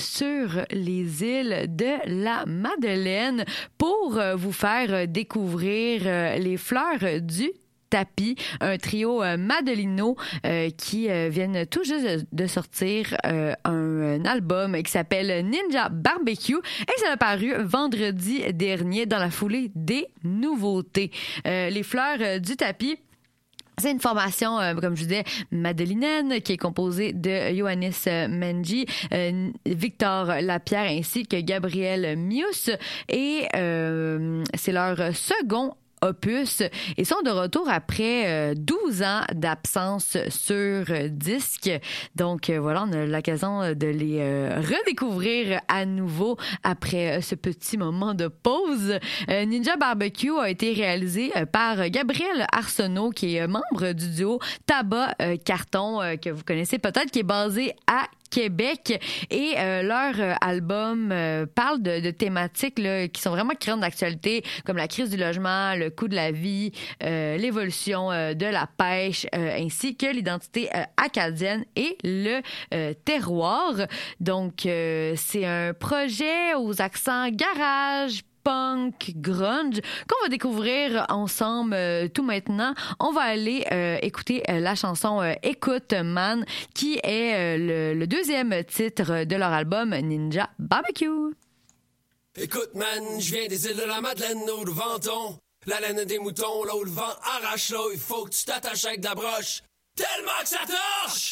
sur les îles de la Madeleine pour euh, vous faire découvrir euh, les fleurs du Tapis, un trio euh, Madelino euh, qui euh, viennent tout juste de, de sortir euh, un, un album qui s'appelle Ninja Barbecue et ça a paru vendredi dernier dans la foulée des nouveautés. Euh, les fleurs euh, du Tapis C'est une formation, euh, comme je vous disais, madrilène, qui est composée de Ioannis Mengi, euh, Victor Lapierre ainsi que Gabriel Mius. Et euh, c'est leur second opus. Ils sont de retour après euh, douze ans d'absence sur euh, disque. Donc euh, voilà, on a l'occasion de les euh, redécouvrir à nouveau après euh, ce petit moment de pause. Euh, Ninja Barbecue a été réalisé euh, par Gabriel Arsenault, qui est euh, membre du duo Tabac euh, Carton, euh, que vous connaissez peut-être, qui est basé à Québec. Et euh, leur euh, album euh, parle de, de thématiques là, qui sont vraiment grandes d'actualité, comme la crise du logement, le coût de la vie, euh, l'évolution euh, de la pêche, euh, ainsi que l'identité euh, acadienne et le euh, terroir. Donc, euh, c'est un projet aux accents garage, punk, grunge, qu'on va découvrir ensemble euh, tout maintenant. On va aller euh, écouter euh, la chanson euh, Écoute Man, qui est euh, le, le deuxième titre de leur album Ninja Barbecue. Écoute man, je viens des îles de la Madeleine, là où le vent tombe. La laine des moutons, là où le vent arrache, là, il faut que tu t'attaches avec de la broche. Tellement que ça torche!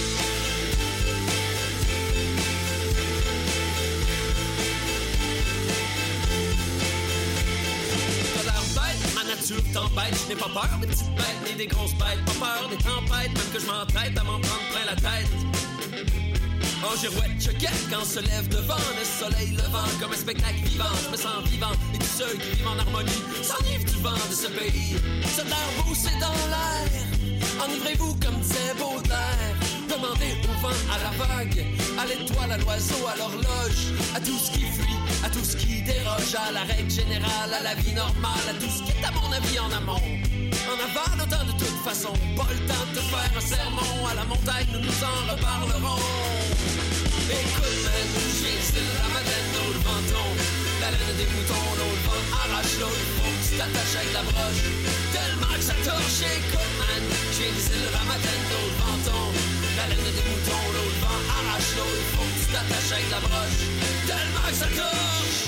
Nature t'embête, je n'ai pas peur des petites bêtes ni des grosses bêtes, pas peur des tempêtes, même que je m'entraîne à m'en prendre plein la tête. En girouette, je guette quand se lève devant le soleil levant, comme un spectacle vivant, je me sens vivant, et tous ceux qui vivent en harmonie s'enivrent du vent de ce pays. Ce l'air beau, c'est dans l'air, enivrez-vous comme disait Baudelaire. Demandez au vent, à la vague, à l'étoile, à l'oiseau, à l'horloge, à tout ce qui fuit, à tout ce qui déroge, à la règle générale, à la vie normale, à tout ce qui est à mon avis en amont. En aval, autant de toute façon, pas le temps de te faire un sermon, à la montagne nous nous en reparlerons. Écoute, man, j'ai ici la Madeleine, l'eau le venton, la laine des moutons, l'eau le vent arrache l'eau, il faut que tu t'attaches avec la broche, tellement que ça torche. Écoute, man, j'ai ici la Madeleine, l'eau le venton, la laine des moutons, l'eau le vent arrache l'eau, il faut que tu t'attaches avec la broche, tellement que ça torche.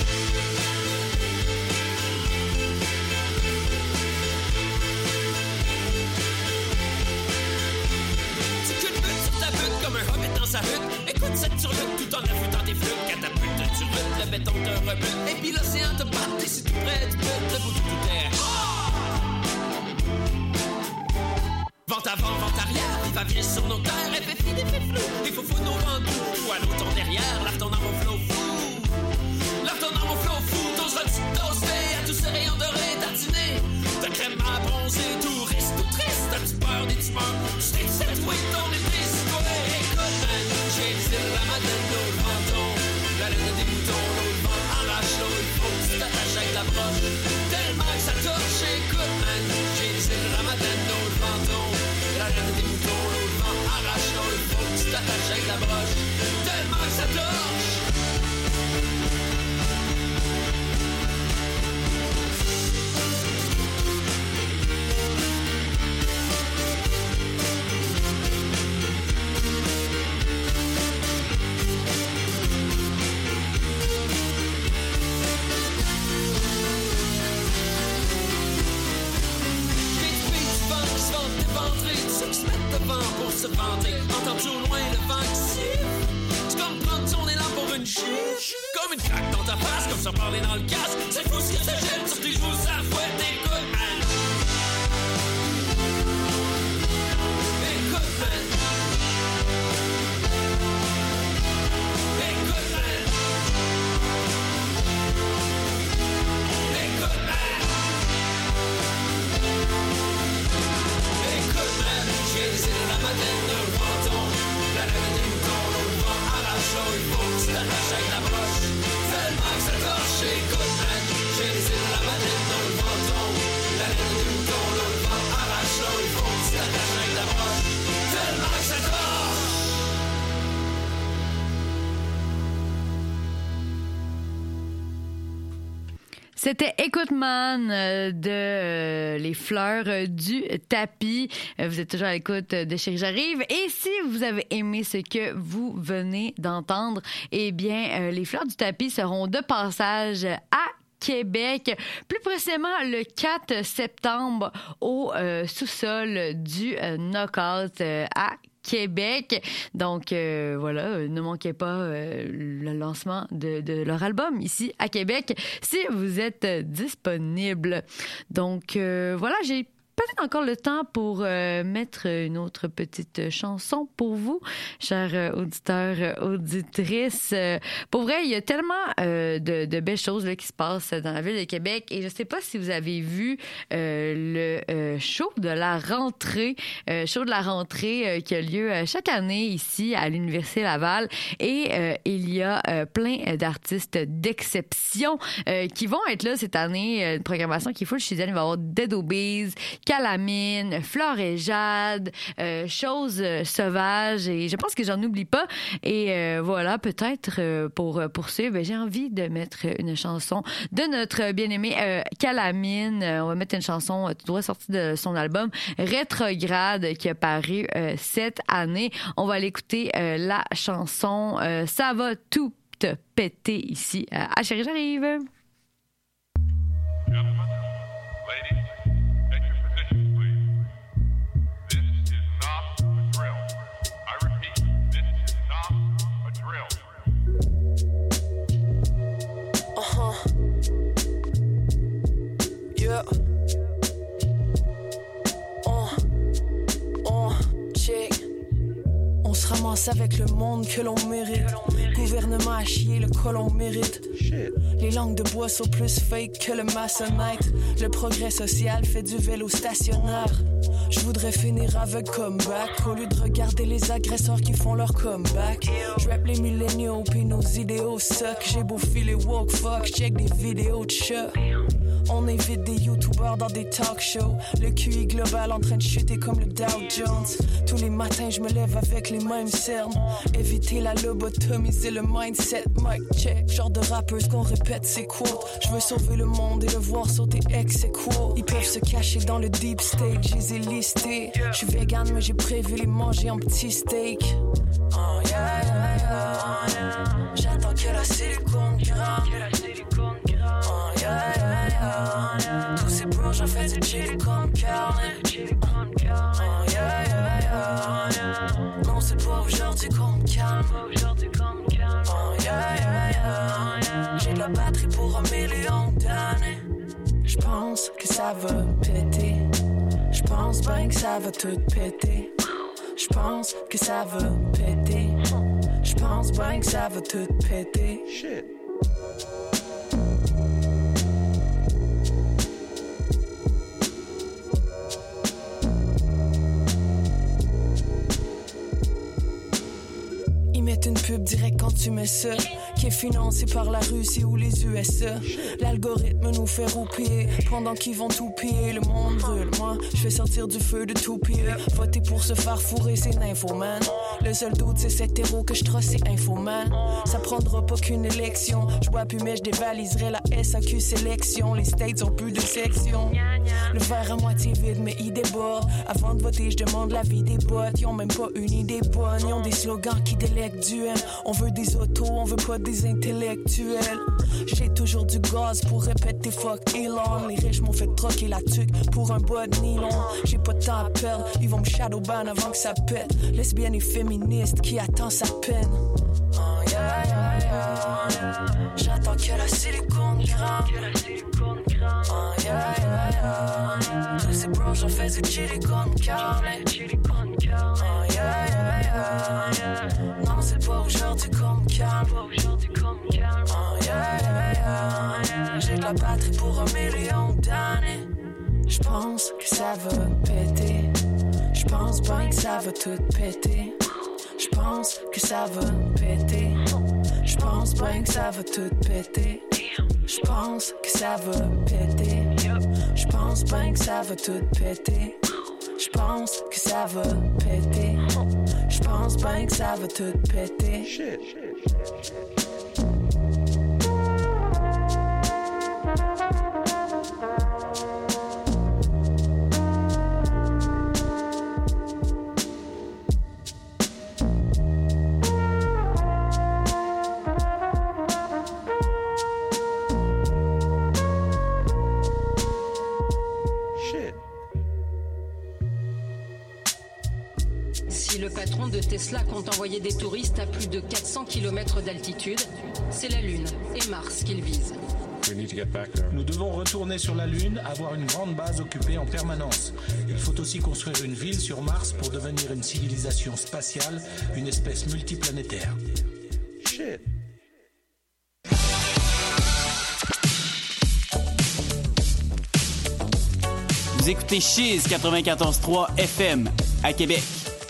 Tu culbutes sur ta butte comme un hobbit dans sa hutte. Écoute cette turlute tout en affûtant tes flûtes. Catapulte, tu rutes, le béton te rebute. Et puis l'océan te bat, t'es si tout près du but, le bout de tout terre. Vente avant, vente arrière, il va virer sur nos terres. Effet fine, effet flou, il faut foutre nos vents doux. Ou à l'eau ton derrière, lave ton arme au flot fou. Lave ton arme au flot fou, t'oseras-tu toaster à tous ces rayons dorés tatinés. Ta crème à bronzer, touriste, tout triste. As-tu peur des tumeurs? Tu t'es dit, oui, ton été, si toi. Écoute, man, j'ai les îles, la Madeleine, l'eau, le venton, la laine des moutons, l'eau, le vent arrache l'eau, il faut que tu t'attaches avec la broche, tellement que ça torche. Écoute, man, j'ai les îles, la Madeleine, l'eau, le venton, la laine des moutons, l'eau, le vent arrache l'eau, il faut que tu t'attaches avec la broche, tellement que ça torche. Pour se vanter, entends-tu au loin le vent qui siffle? C'est comme prendre son élan pour une chute, comme une craque dans ta face, comme se parler dans le casque. C'est fou ce que ça gêne sur tes joues, ça fouette. Écoute, man. Écoute, man. Écoute, man. Écoute, man. Écoute, man. J'ai les îles, la Madeleine, le venton, la laine des moutons, l'eau, le vent arrache l'eau, il faut que tu t'attaches avec la broche, tellement que ça torche. Écoute, man, j'ai les îles, la Madeleine, le venton, la laine des moutons, l'eau, le vent arrache l'eau, il faut que tu t'attaches avec la broche, tellement que ça torche. C'était Écoute Man euh, de euh, Les Fleurs euh, du Tapis. Euh, vous êtes toujours à l'écoute de Chérie J'arrive. Et si vous avez aimé ce que vous venez d'entendre, eh bien, euh, Les Fleurs du Tapis seront de passage à Québec, plus précisément le quatre septembre au euh, sous-sol du euh, Knockout euh, à Québec. Donc euh, voilà, euh, ne manquez pas euh, le lancement de, de leur album ici à Québec si vous êtes euh, disponible. Donc euh, voilà, j'ai peut-être encore le temps pour euh, mettre une autre petite chanson pour vous, chers euh, auditeurs, euh, auditrices. Euh, pour vrai, il y a tellement euh, de, de belles choses là, qui se passent dans la ville de Québec et je ne sais pas si vous avez vu euh, le euh, show de la rentrée, euh, show de la rentrée euh, qui a lieu euh, chaque année ici à l'Université Laval et euh, il y a euh, plein d'artistes d'exception euh, qui vont être là cette année. Une programmation qui est full chez elle. Il va y avoir Dead Obeez, Calamine, Flore et Jade, euh, Choses euh, sauvages et je pense que j'en oublie pas. Et euh, voilà, peut-être euh, pour poursuivre, ben, j'ai envie de mettre une chanson de notre bien-aimé euh, Calamine. Euh, on va mettre une chanson euh, tout droit sortie de son album Rétrograde qui a paru euh, cette année. On va aller écouter euh, la chanson euh, Ça va tout te péter ici euh, à Chérie J'arrive. Yeah. On, on, check. On se ramasse avec le monde que l'on mérite. Gouvernement à chier, le colon mérite. Les langues de bois sont plus fake que le maçonnette. Le progrès social fait du vélo stationnaire. Je voudrais finir avec comeback au lieu de regarder les agresseurs qui font leur comeback. Je rappe les milléniaux pis nos idéaux suck. J'ai beau filer woke fuck, check des vidéos de chat. On évite des youtubeurs dans des talk shows. Le Q I global en train de chuter comme le Dow Jones. Tous les matins je me lève avec les mêmes cernes. Éviter la lobotomie c'est le mindset. Mic check, genre de rappeuse qu'on répète ses quotes. Je veux sauver le monde et le voir sauter ex aequo. Ils peuvent se cacher dans le deep state, je les ai listés. Je suis vegan mais j'ai prévu les manger en petits steaks. Oh yeah, yeah, yeah. J'attends que la silicone gramme. Oh yeah, yeah, yeah. Tous ces bros j'en fais du chili con carne. Oh yeah, yeah, yeah. Non c'est pas aujourd'hui qu'on me calme. Oh yeah, yeah, yeah. J'ai de la batterie pour un million d'années. J'pense que ça va péter. J'pense bien que ça va tout péter. J'pense que ça va péter. J'pense bien que ça va tout péter. Shit. Ils mettent une pub direct quand tu mets ça, qui est financé par la Russie ou les U S A. L'algorithme nous fait roupiller pendant qu'ils vont tout piller. Le monde brûle, moi je fais sortir du feu de tout pire. Voter pour se faire fourrer c'est nymphoman. Le seul doute c'est cet héros que je trosse c'est infoman. Ça prendra pas qu'une élection. Je bois plus mais je dévaliserai la S A Q sélection. Les States ont plus de section. Le verre à moitié vide mais il déborde. Avant de voter je demande l'avis des bottes. Ils ont même pas une idée bonne. Ils ont des slogans qui délèguent du haine. On veut des autos, on veut pas des intellectuels. J'ai toujours du gaz pour répéter fuck Elon. Les riches m'ont fait troquer la tuque pour un bas de nylon. J'ai pas de temps à perdre, ils vont me shadowban avant que ça pète. Lesbienne et féministe qui attend sa peine. Oh yeah, yeah, yeah. J'attends que la silicone gramme. Oh yeah, yeah, yeah. Tous ces bros j'en fais du chili con carne. Oh yeah, yeah, yeah. Non c'est pas aujourd'hui qu'on me calme. Oh yeah, yeah, yeah. J'ai de la batterie pour un million d'années. J'pense que ça va péter. J'pense bien que ça va tout péter. J'pense que ça va péter. J'pense bien que ça va tout péter. J'pense que ça va péter. J'pense bien que ça va tout péter. J'pense que ça va péter. J'pense bien que ça va tout péter. Shit. patrons de Tesla comptent envoyer des touristes à plus de quatre cents kilomètres d'altitude. C'est la Lune et Mars qu'ils visent. Nous devons retourner sur la Lune, avoir une grande base occupée en permanence. Il faut aussi construire une ville sur Mars pour devenir une civilisation spatiale, une espèce multiplanétaire. Shit. Vous écoutez Chiz quatre-vingt-quatorze trois F M à Québec.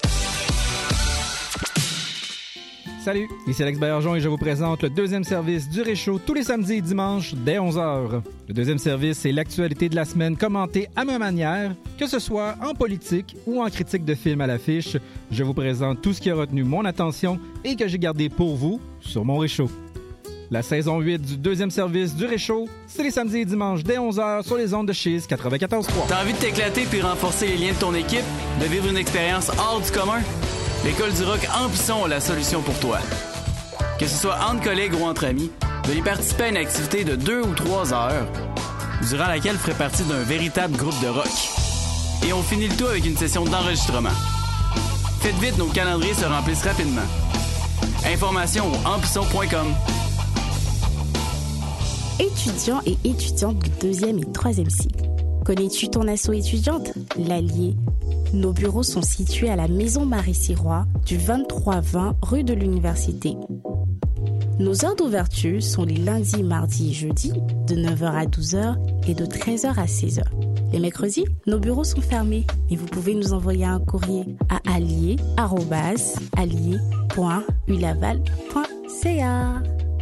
Salut, ici Alex Baillargeon et je vous présente le deuxième service du Réchaud tous les samedis et dimanches dès onze heures. Le deuxième service, c'est l'actualité de la semaine commentée à ma manière, que ce soit en politique ou en critique de films à l'affiche. Je vous présente tout ce qui a retenu mon attention et que j'ai gardé pour vous sur mon Réchaud. La saison huit du deuxième service du Réchaud, c'est les samedis et dimanches dès onze heures sur les ondes de Chiz quatre-vingt-quatorze trois. T'as envie de t'éclater puis renforcer les liens de ton équipe, de vivre une expérience hors du commun? L'École du rock Amplisson a la solution pour toi. Que ce soit entre collègues ou entre amis, de y participer à une activité de deux ou trois heures, durant laquelle vous ferez partie d'un véritable groupe de rock. Et on finit le tout avec une session d'enregistrement. Faites vite, nos calendriers se remplissent rapidement. Informations au amplisson point com. Étudiants et étudiantes du deuxième et troisième cycle. Connais-tu ton asso étudiante? L'Allier. Nos bureaux sont situés à la Maison Marie-Sirois, du vingt-trois vingt rue de l'Université. Nos heures d'ouverture sont les lundis, mardis et jeudis, de neuf heures à douze heures et de treize heures à seize heures. Les mercredis, nos bureaux sont fermés et vous pouvez nous envoyer un courrier à allier arobase allier point u laval point c a.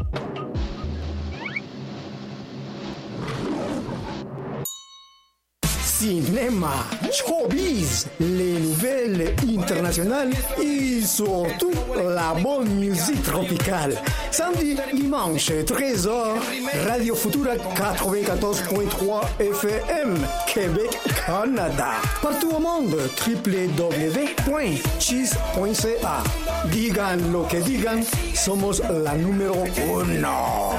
Cinéma, showbiz, les nouvelles internationales et surtout la bonne musique tropicale. Samedi, dimanche, treize heures, Radio Futura quatre-vingt-quatorze point trois F M, Québec, Canada. Partout au monde, w w w point chiz point c a. Digan lo que digan, somos la numéro uno.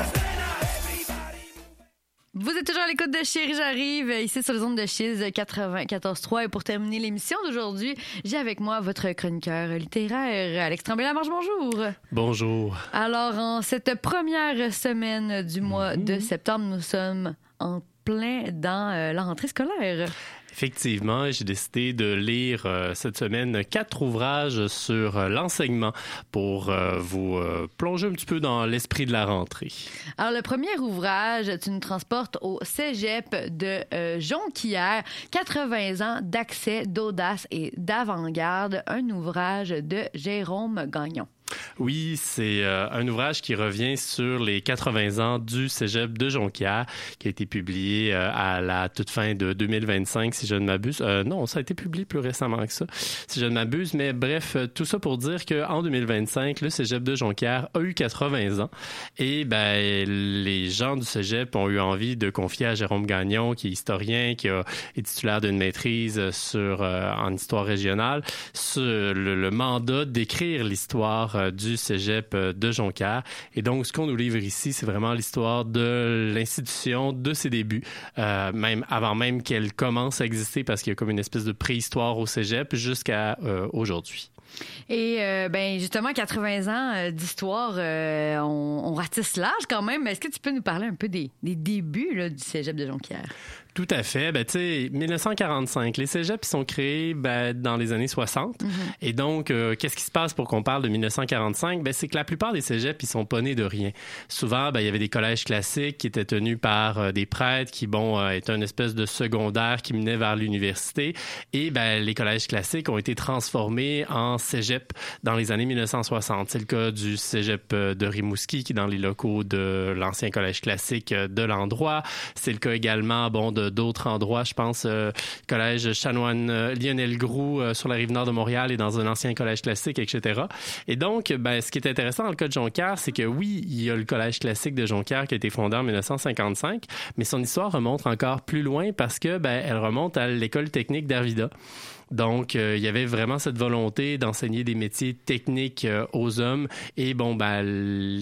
Vous êtes toujours à l'écoute de Chérie j'arrive, ici sur les ondes de Chiz quatre-vingt-quatorze trois. Et pour terminer l'émission d'aujourd'hui, j'ai avec moi votre chroniqueur littéraire, Alex Tremblay-Lamarche. Bonjour. Bonjour. Alors, en cette première semaine du mois mmh. de septembre, nous sommes en plein dans euh, la rentrée scolaire. Effectivement, j'ai décidé de lire euh, cette semaine quatre ouvrages sur euh, l'enseignement pour euh, vous euh, plonger un petit peu dans l'esprit de la rentrée. Alors, le premier ouvrage, tu nous transportes au cégep de euh, Jonquière, quatre-vingts ans d'accès, d'audace et d'avant-garde, un ouvrage de Jérôme Gagnon. Oui, c'est euh, un ouvrage qui revient sur les quatre-vingts ans du cégep de Jonquière, qui a été publié euh, à la toute fin de deux mille vingt-cinq, si je ne m'abuse. Euh, non, ça a été publié plus récemment que ça, si je ne m'abuse. Mais bref, tout ça pour dire qu'en deux mille vingt-cinq, le cégep de Jonquière a eu quatre-vingts ans. Et ben, les gens du cégep ont eu envie de confier à Jérôme Gagnon, qui est historien, qui a, est titulaire d'une maîtrise sur, euh, en histoire régionale, sur le, le mandat d'écrire l'histoire du cégep de Jonquière. Et donc, ce qu'on nous livre ici, c'est vraiment l'histoire de l'institution, de ses débuts, euh, même avant même qu'elle commence à exister, parce qu'il y a comme une espèce de préhistoire au cégep jusqu'à euh, aujourd'hui. Et euh, ben justement, quatre-vingts ans euh, d'histoire, euh, on, on ratisse l'âge quand même. Est-ce que tu peux nous parler un peu des, des débuts là, du cégep de Jonquière? Tout à fait. Ben, tu sais, dix-neuf cent quarante-cinq, les cégeps sont créés ben, dans les années soixante. Mm-hmm. Et donc, euh, qu'est-ce qui se passe pour qu'on parle de dix-neuf cent quarante-cinq? Ben, c'est que la plupart des cégeps, ils sont pas nés de rien. Souvent, ben, il y avait des collèges classiques qui étaient tenus par euh, des prêtres qui, bon, euh, étaient une espèce de secondaire qui menait vers l'université. Et ben, les collèges classiques ont été transformés en cégep dans les années dix-neuf cent soixante. C'est le cas du cégep de Rimouski, qui est dans les locaux de l'ancien collège classique de l'endroit. C'est le cas également, bon, de d'autres endroits, je pense, euh, collège chanoine euh, Lionel Groux euh, sur la rive nord de Montréal et dans un ancien collège classique, et cetera. Et donc, ben, ce qui est intéressant dans le cas de Jonquière, c'est que oui, il y a le collège classique de Jonquière qui a été fondé en dix-neuf cent cinquante-cinq, mais son histoire remonte encore plus loin parce que, ben, elle remonte à l'école technique d'Arvida. Donc, euh, il y avait vraiment cette volonté d'enseigner des métiers techniques euh, aux hommes et, bon, ben, les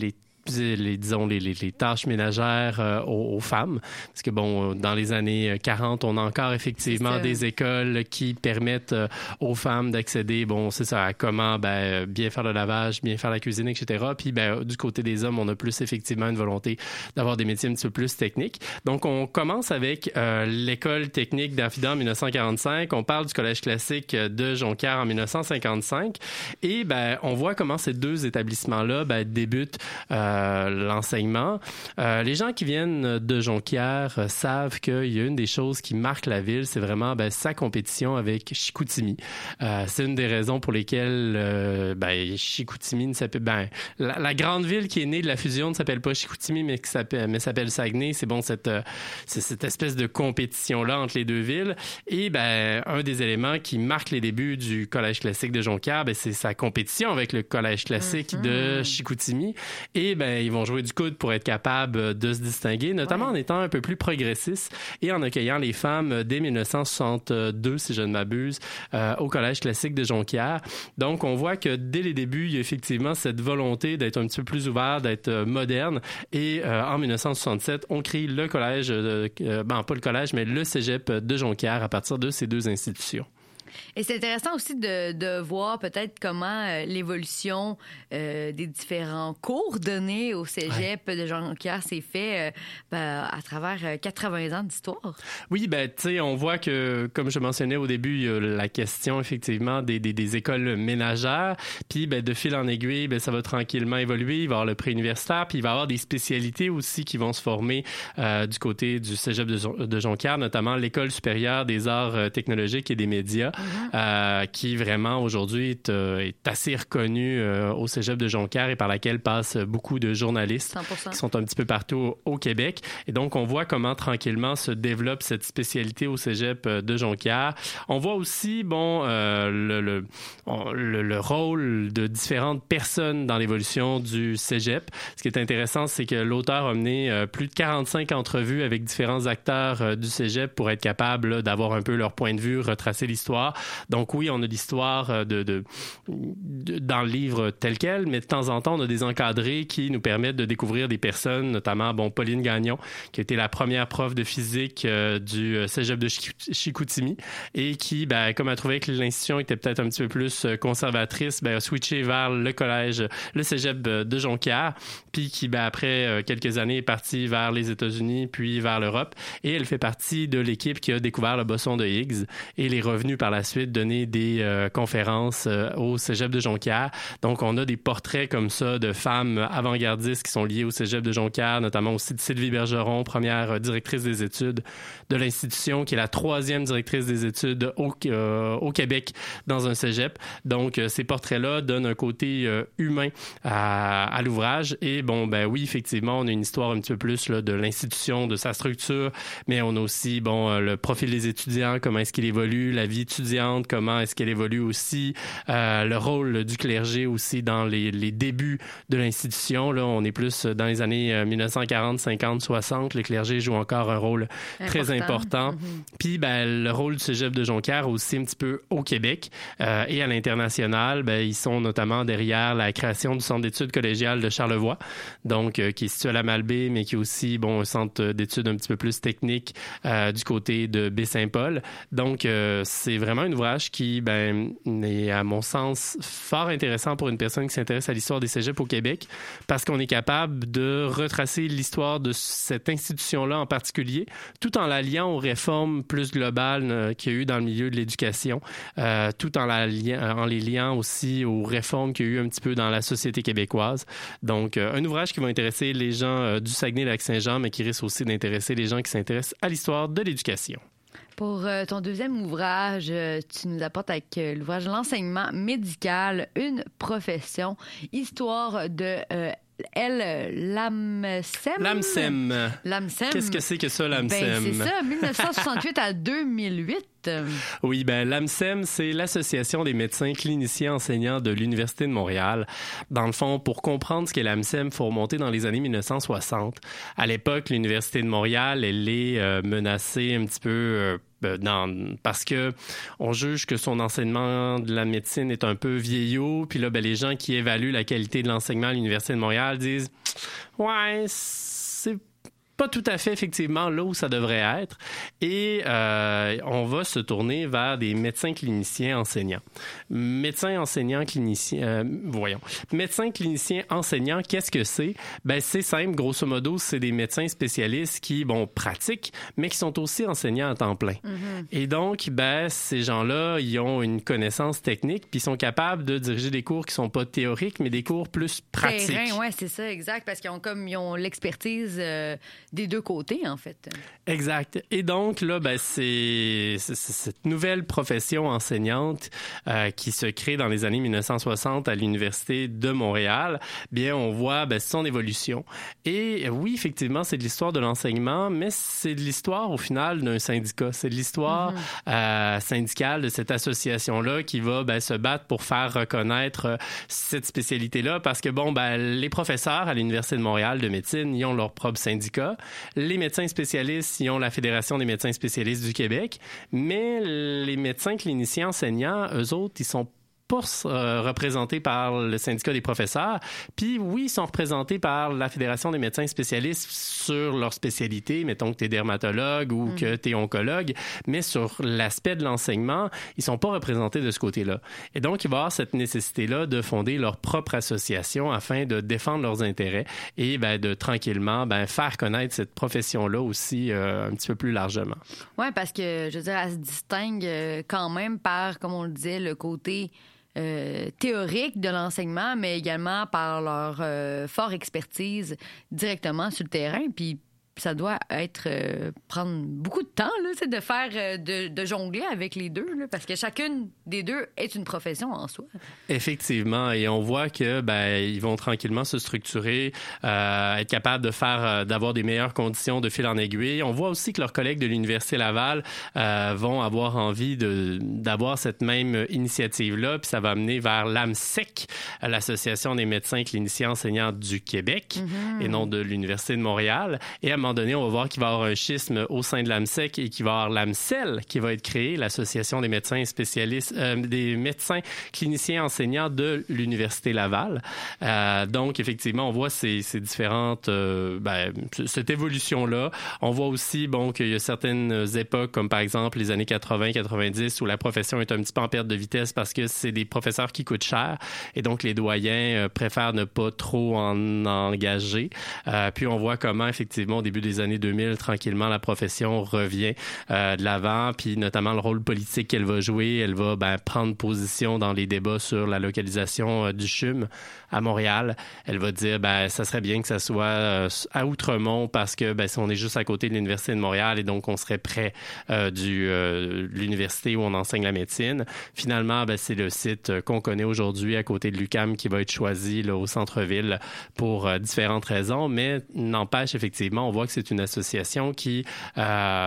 les, disons, les, les, les tâches ménagères euh, aux, aux femmes. Parce que, bon, dans les années quarante, on a encore effectivement des écoles qui permettent euh, aux femmes d'accéder, bon, c'est ça, à comment ben, bien faire le lavage, bien faire la cuisine, et cetera. Puis, ben, du côté des hommes, on a plus effectivement une volonté d'avoir des métiers un petit peu plus techniques. Donc, on commence avec euh, l'école technique d'Arvida en dix-neuf cent quarante-cinq. On parle du collège classique de Jonquière en dix-neuf cent cinquante-cinq. Et, ben, on voit comment ces deux établissements-là ben, débutent euh, l'enseignement. Euh, les gens qui viennent de Jonquière euh, savent qu'il y a une des choses qui marque la ville, c'est vraiment ben, sa compétition avec Chicoutimi. Euh, c'est une des raisons pour lesquelles euh, ben, Chicoutimi ne s'appelle... Ben, la, la grande ville qui est née de la fusion ne s'appelle pas Chicoutimi, mais qui s'appelle, mais s'appelle Saguenay. C'est bon, cette, euh, c'est cette espèce de compétition-là entre les deux villes. Et ben, un des éléments qui marque les débuts du Collège classique de Jonquière, ben, c'est sa compétition avec le Collège classique mm-hmm. de Chicoutimi. Et ben, ils vont jouer du coude pour être capables de se distinguer, notamment ouais. en étant un peu plus progressistes et en accueillant les femmes dès dix-neuf cent soixante-deux, si je ne m'abuse, euh, au Collège classique de Jonquière. Donc, on voit que dès les débuts, il y a effectivement cette volonté d'être un petit peu plus ouvert, d'être euh, moderne. Et euh, en dix-neuf cent soixante-sept, on crée le collège, euh, euh, ben, pas le collège, mais le cégep de Jonquière à partir de ces deux institutions. Et c'est intéressant aussi de, de voir peut-être comment euh, l'évolution euh, des différents cours donnés au cégep ouais. de Jonquière s'est fait euh, ben, à travers euh, quatre-vingts ans d'histoire. Oui, ben tu sais, on voit que, comme je mentionnais au début, il y a la question effectivement des, des, des écoles ménagères. Puis ben, de fil en aiguille, ben, ça va tranquillement évoluer. Il va y avoir le pré-universitaire, puis il va y avoir des spécialités aussi qui vont se former euh, du côté du cégep de, de Jonquière, notamment l'École supérieure des arts euh, technologiques et des médias. Mm-hmm. Euh, qui vraiment aujourd'hui est, euh, est assez reconnue euh, au cégep de Jonquière et par laquelle passent beaucoup de journalistes cent pour cent. Qui sont un petit peu partout au, au Québec. Et donc, on voit comment tranquillement se développe cette spécialité au cégep de Jonquière. On voit aussi, bon, euh, le, le, le, le rôle de différentes personnes dans l'évolution du cégep. Ce qui est intéressant, c'est que l'auteur a mené euh, plus de quarante-cinq entrevues avec différents acteurs euh, du cégep pour être capable là, d'avoir un peu leur point de vue, retracer l'histoire. Donc oui, on a l'histoire de, de, de, dans le livre tel quel, mais de temps en temps, on a des encadrés qui nous permettent de découvrir des personnes, notamment bon, Pauline Gagnon, qui a été la première prof de physique euh, du cégep de Chicoutimi et qui, ben, comme elle trouvait que l'institution était peut-être un petit peu plus conservatrice, ben, a switché vers le collège, le cégep de Jonquière, puis qui, ben, après quelques années, est partie vers les États-Unis, puis vers l'Europe. Et elle fait partie de l'équipe qui a découvert le boson de Higgs et elle est revenue par la suite donner des euh, conférences euh, au cégep de Jonquière. Donc, on a des portraits comme ça de femmes avant-gardistes qui sont liées au cégep de Jonquière, notamment aussi de Sylvie Bergeron, première euh, directrice des études de l'institution, qui est la troisième directrice des études au, euh, au Québec dans un cégep. Donc, euh, ces portraits-là donnent un côté euh, humain à, à l'ouvrage. Et bon, ben oui, effectivement, on a une histoire un petit peu plus là, de l'institution, de sa structure, mais on a aussi, bon, euh, le profil des étudiants, comment est-ce qu'il évolue, la vie étudiante, comment est-ce qu'elle évolue aussi, euh, le rôle du clergé aussi dans les, les débuts de l'institution. Là, on est plus dans les années dix-neuf cent quarante, cinquante, soixante. Le clergé joue encore un rôle important. très important. Mm-hmm. Puis, ben, le rôle du cégep de Jonquière aussi un petit peu au Québec euh, et à l'international. Ben, ils sont notamment derrière la création du centre d'études collégiales de Charlevoix, donc euh, qui est situé à la Malbaie, mais qui est aussi bon un centre d'études un petit peu plus technique euh, du côté de Baie-Saint-Paul. Donc, euh, c'est vraiment un ouvrage qui, ben, est, à mon sens, fort intéressant pour une personne qui s'intéresse à l'histoire des cégeps au Québec, parce qu'on est capable de retracer l'histoire de cette institution-là en particulier, tout en la liant aux réformes plus globales euh, qu'il y a eu dans le milieu de l'éducation, euh, tout en, la li- en les liant aussi aux réformes qu'il y a eu un petit peu dans la société québécoise. Donc, euh, un ouvrage qui va intéresser les gens euh, du Saguenay-Lac-Saint-Jean, mais qui risque aussi d'intéresser les gens qui s'intéressent à l'histoire de l'éducation. Pour euh, ton deuxième ouvrage, euh, tu nous apportes avec euh, l'ouvrage L'enseignement médical, une profession, histoire de euh, Elle, l'AMSEM. L'AMSEM. L'AMSEM. Qu'est-ce que c'est que ça, l'AMSEM? Ben, c'est ça, dix-neuf cent soixante-huit à deux mille huit. vite. Oui, ben l'AMSEM, c'est l'Association des médecins cliniciens enseignants de l'Université de Montréal. Dans le fond, pour comprendre ce qu'est l'AMSEM, il faut remonter dans les années mille neuf cent soixante. À l'époque, l'Université de Montréal, elle est euh, menacée un petit peu... Euh, Dans, parce que on juge que son enseignement de la médecine est un peu vieillot, puis là, ben, les gens qui évaluent la qualité de l'enseignement à l'Université de Montréal disent « Ouais, c'est pas tout à fait effectivement là où ça devrait être ». Et euh, on va se tourner vers des médecins cliniciens enseignants. Médecins enseignants cliniciens, euh, voyons. Médecins cliniciens enseignants, qu'est-ce que c'est? Ben c'est simple, grosso modo, c'est des médecins spécialistes qui, bon, pratiquent, mais qui sont aussi enseignants à temps plein. Mm-hmm. Et donc, ben ces gens-là, ils ont une connaissance technique, puis ils sont capables de diriger des cours qui sont pas théoriques, mais des cours plus pratiques. Terrain, ouais, c'est ça, exact, parce qu'ils ont comme ils ont l'expertise euh, des deux côtés, en fait. Exact. Et donc, là, ben, c'est, c'est, c'est cette nouvelle profession enseignante euh, qui se crée dans les années mille neuf cent soixante à l'Université de Montréal. Bien, on voit ben, son évolution. Et oui, effectivement, c'est de l'histoire de l'enseignement, mais c'est de l'histoire, au final, d'un syndicat. C'est de l'histoire mm-hmm. euh, syndicale de cette association-là qui va ben, se battre pour faire reconnaître euh, cette spécialité-là parce que, bon, ben, les professeurs à l'Université de Montréal de médecine, ils ont leur propre syndicat. Les médecins spécialistes, ils ont la Fédération des médecins spécialistes du Québec, mais les médecins cliniciens enseignants, eux autres, ils sont pas euh, représentés par le syndicat des professeurs. Puis oui, ils sont représentés par la Fédération des médecins spécialistes sur leur spécialité, mettons que tu es dermatologue ou mmh. que tu es oncologue, mais sur l'aspect de l'enseignement, ils sont pas représentés de ce côté-là. Et donc, il va y avoir cette nécessité-là de fonder leur propre association afin de défendre leurs intérêts et ben, de tranquillement ben, faire connaître cette profession-là aussi euh, un petit peu plus largement. Oui, parce que, je veux dire, elle se distingue quand même par, comme on le disait, le côté Euh, théorique de l'enseignement, mais également par leur euh, forte expertise directement sur le terrain. Puis ça doit être euh, prendre beaucoup de temps là, de faire euh, de, de jongler avec les deux, là, parce que chacune des deux est une profession en soi. Effectivement, et on voit que ben ils vont tranquillement se structurer, euh, être capables de faire, euh, d'avoir des meilleures conditions de fil en aiguille. On voit aussi que leurs collègues de l'Université Laval euh, vont avoir envie de d'avoir cette même initiative-là, puis ça va amener vers l'AMSEC, l'Association des médecins cliniciens enseignants du Québec, mm-hmm. et non de l'Université de Montréal. Et à un moment donné, on va voir qu'il va y avoir un schisme au sein de l'AMSEC et qu'il va y avoir l'AMSEL qui va être créé, l'Association des médecins spécialistes, euh, des médecins cliniciens enseignants de l'Université Laval. Euh, donc, effectivement, on voit ces, ces différentes, euh, ben, cette évolution-là. On voit aussi, bon, qu'il y a certaines époques, comme par exemple les années quatre-vingts quatre-vingt-dix, où la profession est un petit peu en perte de vitesse parce que c'est des professeurs qui coûtent cher et donc les doyens euh, préfèrent ne pas trop en engager. Euh, puis on voit comment, effectivement, au début des années deux mille, tranquillement, la profession revient euh, de l'avant, puis notamment le rôle politique qu'elle va jouer. Elle va ben, prendre position dans les débats sur la localisation euh, du C H U M à Montréal. Elle va dire, ben, ça serait bien que ça soit euh, à Outremont parce que ben, on est juste à côté de l'Université de Montréal et donc on serait près euh, du, euh, de l'université où on enseigne la médecine. Finalement, ben, c'est le site qu'on connaît aujourd'hui à côté de l'U Q A M qui va être choisi là, au centre-ville pour euh, différentes raisons, mais n'empêche, effectivement, on voit que c'est une association qui euh,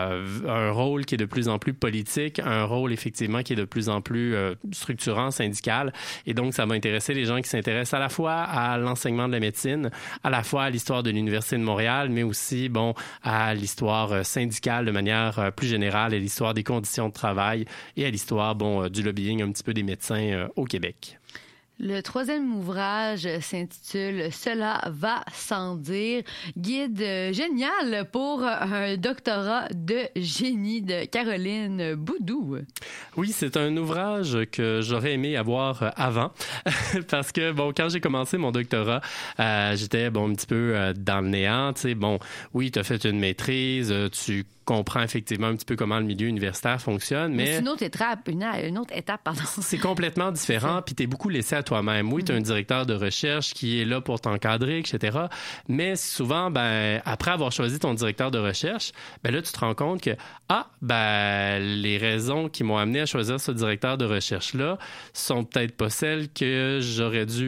a un rôle qui est de plus en plus politique, un rôle, effectivement, qui est de plus en plus euh, structurant, syndical, et donc ça va intéresser les gens qui s'intéressent à la fois à l'enseignement de la médecine, à la fois à l'histoire de l'Université de Montréal, mais aussi, bon, à l'histoire syndicale de manière plus générale, à l'histoire des conditions de travail et à l'histoire, bon, du lobbying un petit peu des médecins euh, au Québec. Le troisième ouvrage s'intitule « Cela va sans dire », guide génial pour un doctorat de génie de Caroline Boudou. Oui, c'est un ouvrage que j'aurais aimé avoir avant parce que, bon, quand j'ai commencé mon doctorat, euh, j'étais, bon, un petit peu euh, dans le néant, tu sais, bon, oui, tu as fait une maîtrise, tu comprends effectivement un petit peu comment le milieu universitaire fonctionne, mais... mais c'est une autre étape, une, une autre étape, pardon. C'est complètement différent, puis t'es beaucoup laissé à toi-même. Oui, t'as mm-hmm. un directeur de recherche qui est là pour t'encadrer, et cetera. Mais souvent, ben, après avoir choisi ton directeur de recherche, ben là, tu te rends compte que, ah, ben, les raisons qui m'ont amené à choisir ce directeur de recherche-là sont peut-être pas celles que j'aurais dû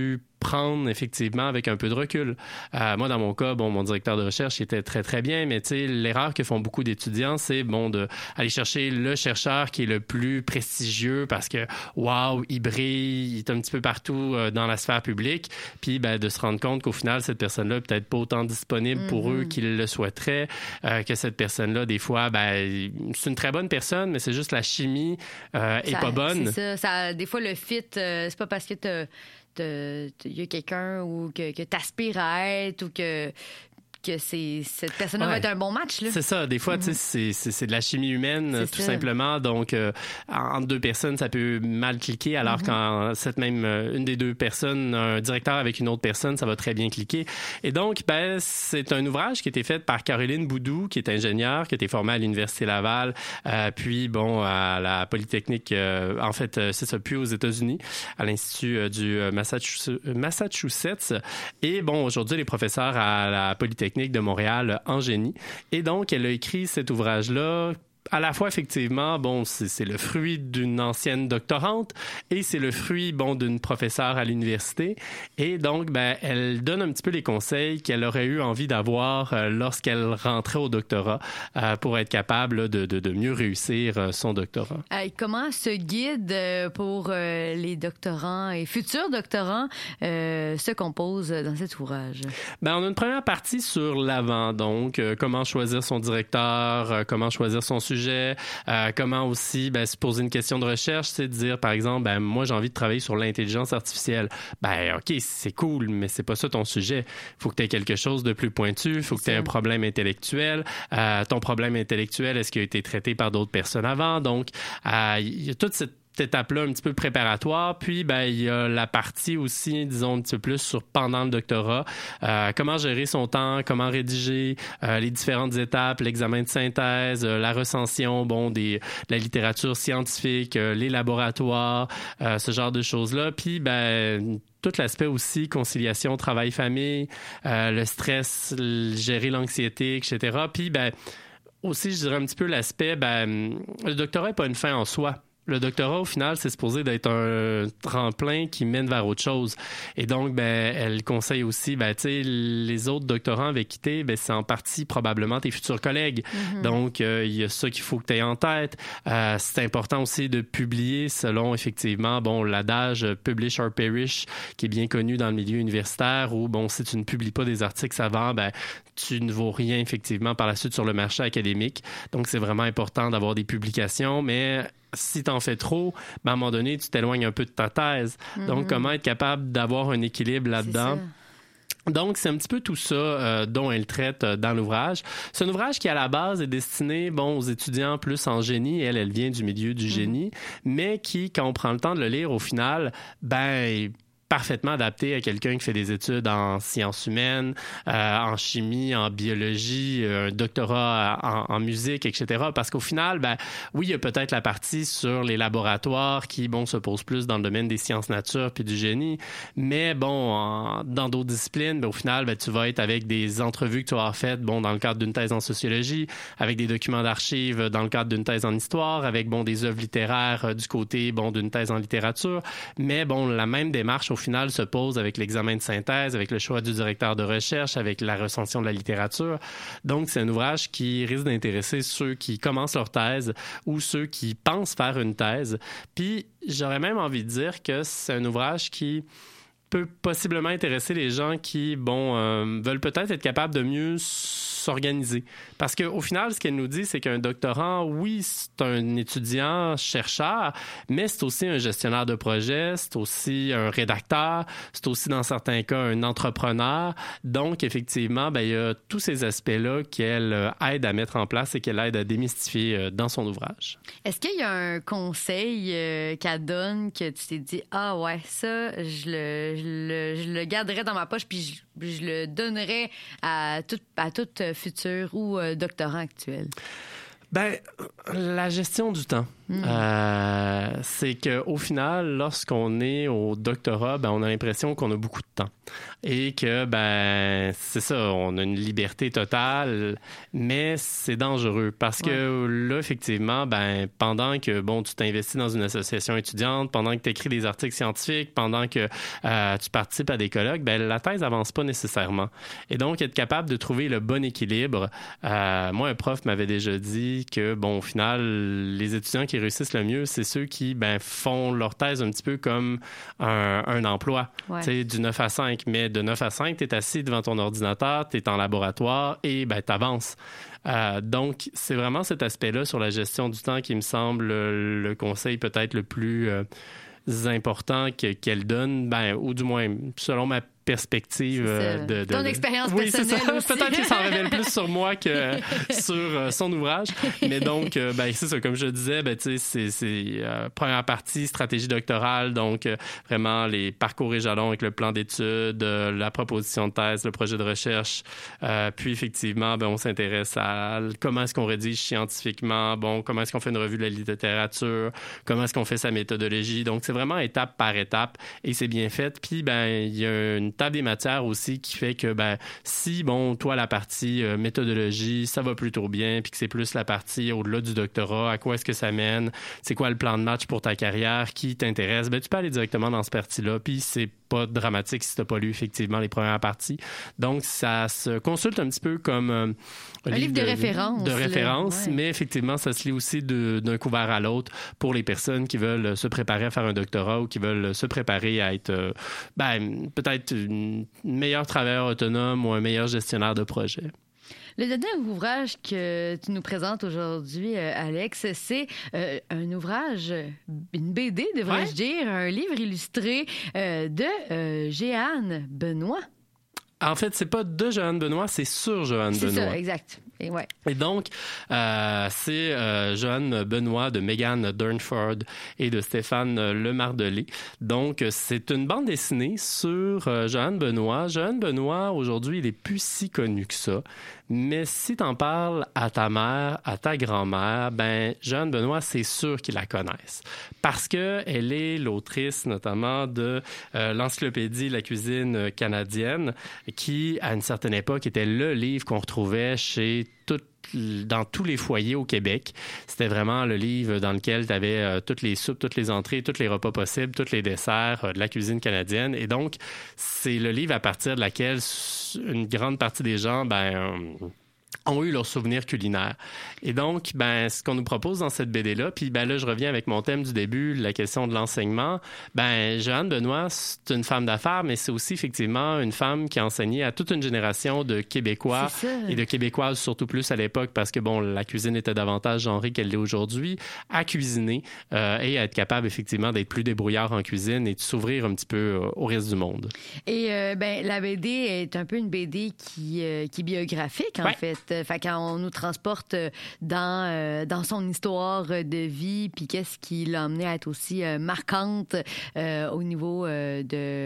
prendre effectivement avec un peu de recul. Euh, moi, dans mon cas, bon, mon directeur de recherche il était très, très bien, mais tu sais, l'erreur que font beaucoup d'étudiants, c'est, bon, d'aller chercher le chercheur qui est le plus prestigieux parce que, waouh, il brille, il est un petit peu partout euh, dans la sphère publique, puis ben, de se rendre compte qu'au final, cette personne-là est peut-être pas autant disponible mm-hmm. pour eux qu'ils le souhaiteraient, euh, que cette personne-là, des fois, ben, c'est une très bonne personne, mais c'est juste la chimie euh, est ça, pas bonne. C'est ça, ça. Des fois, le fit, euh, c'est pas parce que t'as il y a quelqu'un ou que, que tu aspires à être ou que, que c'est, cette personne-là ouais. va être un bon match. Là. C'est ça. Des fois, mm-hmm. tu sais, c'est, c'est, c'est de la chimie humaine, c'est tout ça. Simplement. Donc, euh, entre deux personnes, ça peut mal cliquer, alors mm-hmm. qu'en cette même, une des deux personnes, un directeur avec une autre personne, ça va très bien cliquer. Et donc, ben, c'est un ouvrage qui a été fait par Caroline Boudou, qui est ingénieure, qui a été formée à l'Université Laval, euh, puis, bon, à la Polytechnique, euh, en fait, euh, c'est ça, puis aux États-Unis, à l'Institut euh, du Massachusetts. Et, bon, aujourd'hui, elle est professeure à la Polytechnique de Montréal en génie. Et donc, elle a écrit cet ouvrage-là à la fois, effectivement, bon, c'est, c'est le fruit d'une ancienne doctorante et c'est le fruit, bon, d'une professeure à l'université. Et donc, ben, elle donne un petit peu les conseils qu'elle aurait eu envie d'avoir euh, lorsqu'elle rentrait au doctorat euh, pour être capable là, de, de, de mieux réussir euh, son doctorat. Euh, comment ce guide pour euh, les doctorants et futurs doctorants euh, se compose dans cet ouvrage? Ben, on a une première partie sur l'avant, donc euh, comment choisir son directeur, euh, comment choisir son sujet, Euh, comment aussi ben, se poser une question de recherche, c'est de dire, par exemple, ben, moi, j'ai envie de travailler sur l'intelligence artificielle. Ben, OK, c'est cool, mais c'est pas ça ton sujet. Il faut que tu aies quelque chose de plus pointu, il faut que tu aies un problème intellectuel. Euh, ton problème intellectuel, est-ce qu'il a été traité par d'autres personnes avant? Donc, euh, il y a toute cette cette étape-là un petit peu préparatoire. Puis, ben, il y a la partie aussi, disons, un petit peu plus sur pendant le doctorat. Euh, comment gérer son temps, comment rédiger, euh, les différentes étapes, l'examen de synthèse, euh, la recension, bon, des, de la littérature scientifique, euh, les laboratoires, euh, ce genre de choses-là. Puis, ben, tout l'aspect aussi, conciliation, travail-famille, euh, le stress, gérer l'anxiété, et cetera. Puis, ben, aussi, je dirais un petit peu l'aspect, ben, le doctorat n'est pas une fin en soi. Le doctorat, au final, c'est supposé d'être un tremplin qui mène vers autre chose. Et donc, ben, elle conseille aussi, ben, tu sais, les autres doctorants avec qui t'es, ben, c'est en partie probablement tes futurs collègues. Mm-hmm. Donc, il euh, y a ça qu'il faut que tu aies en tête. Euh, c'est important aussi de publier selon, effectivement, bon, l'adage publish or perish, qui est bien connu dans le milieu universitaire, où, bon, si tu ne publies pas des articles savants, ben, tu ne vaux rien, effectivement, par la suite sur le marché académique. Donc, c'est vraiment important d'avoir des publications, mais si tu en fais trop, ben à un moment donné, tu t'éloignes un peu de ta thèse. Mm-hmm. Donc, comment être capable d'avoir un équilibre là-dedans? Donc, c'est un petit peu tout ça euh, dont elle traite euh, dans l'ouvrage. C'est un ouvrage qui, à la base, est destiné bon, aux étudiants plus en génie. Elle, elle vient du milieu du génie, mm-hmm. mais qui, quand on prend le temps de le lire, au final, ben parfaitement adapté à quelqu'un qui fait des études en sciences humaines, euh, en chimie, en biologie, euh, un doctorat en, en musique, et cetera. Parce qu'au final, ben, oui, il y a peut-être la partie sur les laboratoires qui, bon, se pose plus dans le domaine des sciences nature puis du génie. Mais bon, en, dans d'autres disciplines, ben, au final, ben, tu vas être avec des entrevues que tu as faites, bon, dans le cadre d'une thèse en sociologie, avec des documents d'archives dans le cadre d'une thèse en histoire, avec, bon, des œuvres littéraires euh, du côté, bon, d'une thèse en littérature. Mais bon, la même démarche, au final, se pose avec l'examen de synthèse, avec le choix du directeur de recherche, avec la recension de la littérature. Donc, c'est un ouvrage qui risque d'intéresser ceux qui commencent leur thèse ou ceux qui pensent faire une thèse. Puis, j'aurais même envie de dire que c'est un ouvrage qui peut possiblement intéresser les gens qui, bon, euh, veulent peut-être être capables de mieux s'organiser. Parce qu'au final, ce qu'elle nous dit, c'est qu'un doctorant, oui, c'est un étudiant chercheur, mais c'est aussi un gestionnaire de projet, c'est aussi un rédacteur, c'est aussi, dans certains cas, un entrepreneur. Donc, effectivement, ben, il y a tous ces aspects-là qu'elle aide à mettre en place et qu'elle aide à démystifier dans son ouvrage. Est-ce qu'il y a un conseil euh, qu'elle donne que tu t'es dit « Ah ouais, ça, je le, je le, je le garderai dans ma poche puis je, je le donnerai à tout, à toute futur ou euh, doctorant actuel? » Ben, la gestion du temps. Mmh. Euh, c'est qu'au final, lorsqu'on est au doctorat, ben, on a l'impression qu'on a beaucoup de temps. Et que, ben, c'est ça, on a une liberté totale, mais c'est dangereux parce que ouais. là, effectivement, ben, pendant que, bon, tu t'investis dans une association étudiante, pendant que tu écris des articles scientifiques, pendant que euh, tu participes à des colloques, ben, la thèse n'avance pas nécessairement. Et donc, être capable de trouver le bon équilibre. Euh, moi, un prof m'avait déjà dit que, bon, au final, les étudiants qui réussissent le mieux, c'est ceux qui, ben, font leur thèse un petit peu comme un, un emploi, ouais. tu sais, du neuf à cinq. Mais de neuf à cinq, tu es assis devant ton ordinateur, tu es en laboratoire et ben, tu avances. Euh, donc, c'est vraiment cet aspect-là sur la gestion du temps qui me semble le, le conseil peut-être le plus euh, important que, qu'elle donne, ben, ou du moins, selon ma perspective euh, de, de ton de... expérience oui, personnelle c'est ça. aussi. Peut-être qu'il s'en révèle plus sur moi que sur euh, son ouvrage, mais donc euh, ben c'est ça, comme je disais, ben tu sais, c'est c'est euh, première partie stratégie doctorale, donc euh, vraiment les parcours et jalons avec le plan d'études, euh, la proposition de thèse, le projet de recherche, euh, puis effectivement ben on s'intéresse à comment est-ce qu'on rédige scientifiquement, bon comment est-ce qu'on fait une revue de la littérature, comment est-ce qu'on fait sa méthodologie, donc c'est vraiment étape par étape et c'est bien fait, puis ben il y a une table des matières aussi qui fait que ben si bon toi la partie euh, méthodologie ça va plutôt bien puis que c'est plus la partie au-delà du doctorat, à quoi est-ce que ça mène, c'est quoi le plan de match pour ta carrière qui t'intéresse, ben tu peux aller directement dans cette partie-là puis c'est pas dramatique si t'as pas lu effectivement les premières parties, donc ça se consulte un petit peu comme euh, un, un livre de, de référence de référence, ouais. mais effectivement ça se lit aussi de, d'un couvert à l'autre pour les personnes qui veulent se préparer à faire un doctorat ou qui veulent se préparer à être euh, ben peut-être une meilleure travailleur autonome ou un meilleur gestionnaire de projet. Le dernier ouvrage que tu nous présentes aujourd'hui, euh, Alex, c'est euh, un ouvrage, une B D, devrais-je ouais. dire, un livre illustré euh, de euh, Jeanne Benoît. En fait, c'est pas de Jeanne Benoît, c'est sur Jeanne c'est Benoît. C'est ça, exact. Et, ouais. et donc, euh, c'est euh, Jeanne Benoît de Megan Durnford et de Stéphane Lemardelé. Donc, c'est une bande dessinée sur euh, Jeanne Benoît. Jeanne Benoît, aujourd'hui, il est plus si connu que ça. Mais si t'en parles à ta mère, à ta grand-mère, ben Jeanne Benoît, c'est sûr qu'ils la connaissent. Parce qu'elle est l'autrice, notamment, de euh, l'encyclopédie La cuisine canadienne, qui, à une certaine époque, était le livre qu'on retrouvait chez toutes dans tous les foyers au Québec. C'était vraiment le livre dans lequel tu avais euh, toutes les soupes, toutes les entrées, tous les repas possibles, tous les desserts euh, de la cuisine canadienne. Et donc, c'est le livre à partir de laquelle une grande partie des gens, ben... Euh, ont eu leurs souvenirs culinaires. Et donc, ben, ce qu'on nous propose dans cette B D-là, puis ben là, je reviens avec mon thème du début, la question de l'enseignement. Ben, Jeanne Benoît, c'est une femme d'affaires, mais c'est aussi effectivement une femme qui a enseigné à toute une génération de Québécois et de Québécoises, surtout plus à l'époque, parce que bon, la cuisine était davantage genrée qu'elle l'est aujourd'hui, à cuisiner euh, et à être capable effectivement d'être plus débrouillard en cuisine et de s'ouvrir un petit peu euh, au reste du monde. Et euh, ben, la B D est un peu une B D qui, euh, qui est biographique, en ouais. fait. Fait qu'on nous transporte dans, euh, dans son histoire de vie, puis qu'est-ce qui l'a amené à être aussi euh, marquante euh, au niveau euh,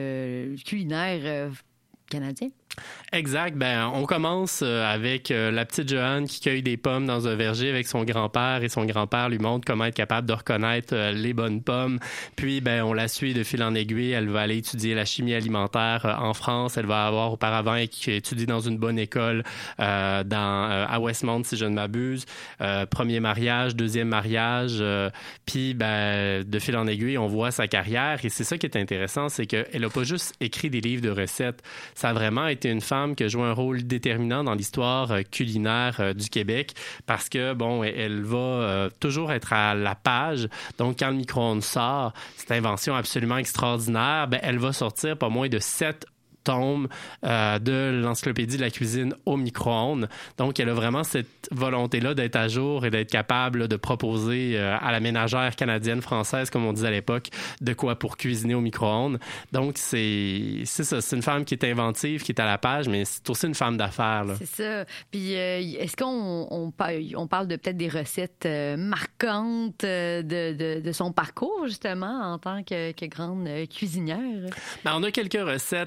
de culinaire euh, canadien. Exact. Ben, on commence avec euh, la petite Joanne qui cueille des pommes dans un verger avec son grand-père et son grand-père lui montre comment être capable de reconnaître euh, les bonnes pommes. Puis, ben, on la suit de fil en aiguille. Elle va aller étudier la chimie alimentaire euh, en France. Elle va avoir auparavant étudié dans une bonne école euh, dans, euh, à Westmount, si je ne m'abuse. Euh, premier mariage, deuxième mariage. Euh, puis, ben, de fil en aiguille, on voit sa carrière. Et c'est ça qui est intéressant, c'est qu'elle n'a pas juste écrit des livres de recettes. Ça a vraiment été une femme qui a joué un rôle déterminant dans l'histoire euh, culinaire euh, du Québec parce que, bon, elle va euh, toujours être à la page. Donc, quand le micro-ondes sort, cette invention absolument extraordinaire, ben, elle va sortir pas moins de sept tome euh, de l'encyclopédie de la cuisine au micro-ondes. Donc, elle a vraiment cette volonté-là d'être à jour et d'être capable là, de proposer euh, à la ménagère canadienne-française, comme on disait à l'époque, de quoi pour cuisiner au micro-ondes. Donc, c'est, c'est ça. C'est une femme qui est inventive, qui est à la page, mais c'est aussi une femme d'affaires. Là. C'est ça. Puis, euh, est-ce qu'on on, on parle de peut-être des recettes euh, marquantes euh, de, de, de son parcours, justement, en tant que, que grande cuisinière? Ben, on a quelques recettes là, qui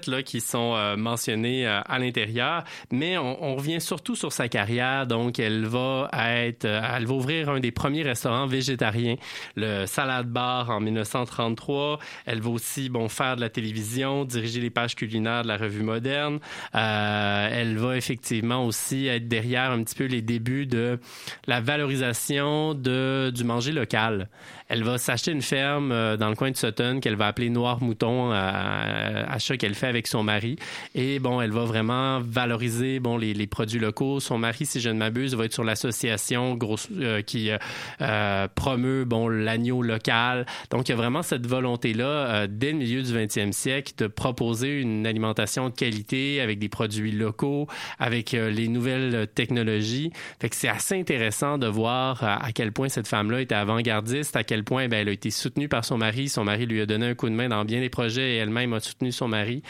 sont euh, mentionnés euh, à l'intérieur, mais on, on revient surtout sur sa carrière. Donc, elle va être, euh, elle va ouvrir un des premiers restaurants végétariens, le Salad Bar en dix-neuf cent trente-trois. Elle va aussi, bon, faire de la télévision, diriger les pages culinaires de la Revue Moderne. Euh, elle va effectivement aussi être derrière un petit peu les débuts de la valorisation de, du manger local. Elle va s'acheter une ferme euh, dans le coin de Sutton qu'elle va appeler Noir Mouton, euh, achat qu'elle fait avec son mari. Et bon, elle va vraiment valoriser bon les, les produits locaux. Son mari, si je ne m'abuse, va être sur l'association gros, euh, qui euh, euh, promeut bon l'agneau local. Donc, il y a vraiment cette volonté-là, euh, dès le milieu du vingtième siècle, de proposer une alimentation de qualité avec des produits locaux, avec euh, les nouvelles technologies. Fait que c'est assez intéressant de voir à, à quel point cette femme-là était avant-gardiste, à quel point ben, elle a été soutenue par son mari. Son mari lui a donné un coup de main dans bien des projets et elle-même a soutenu son mari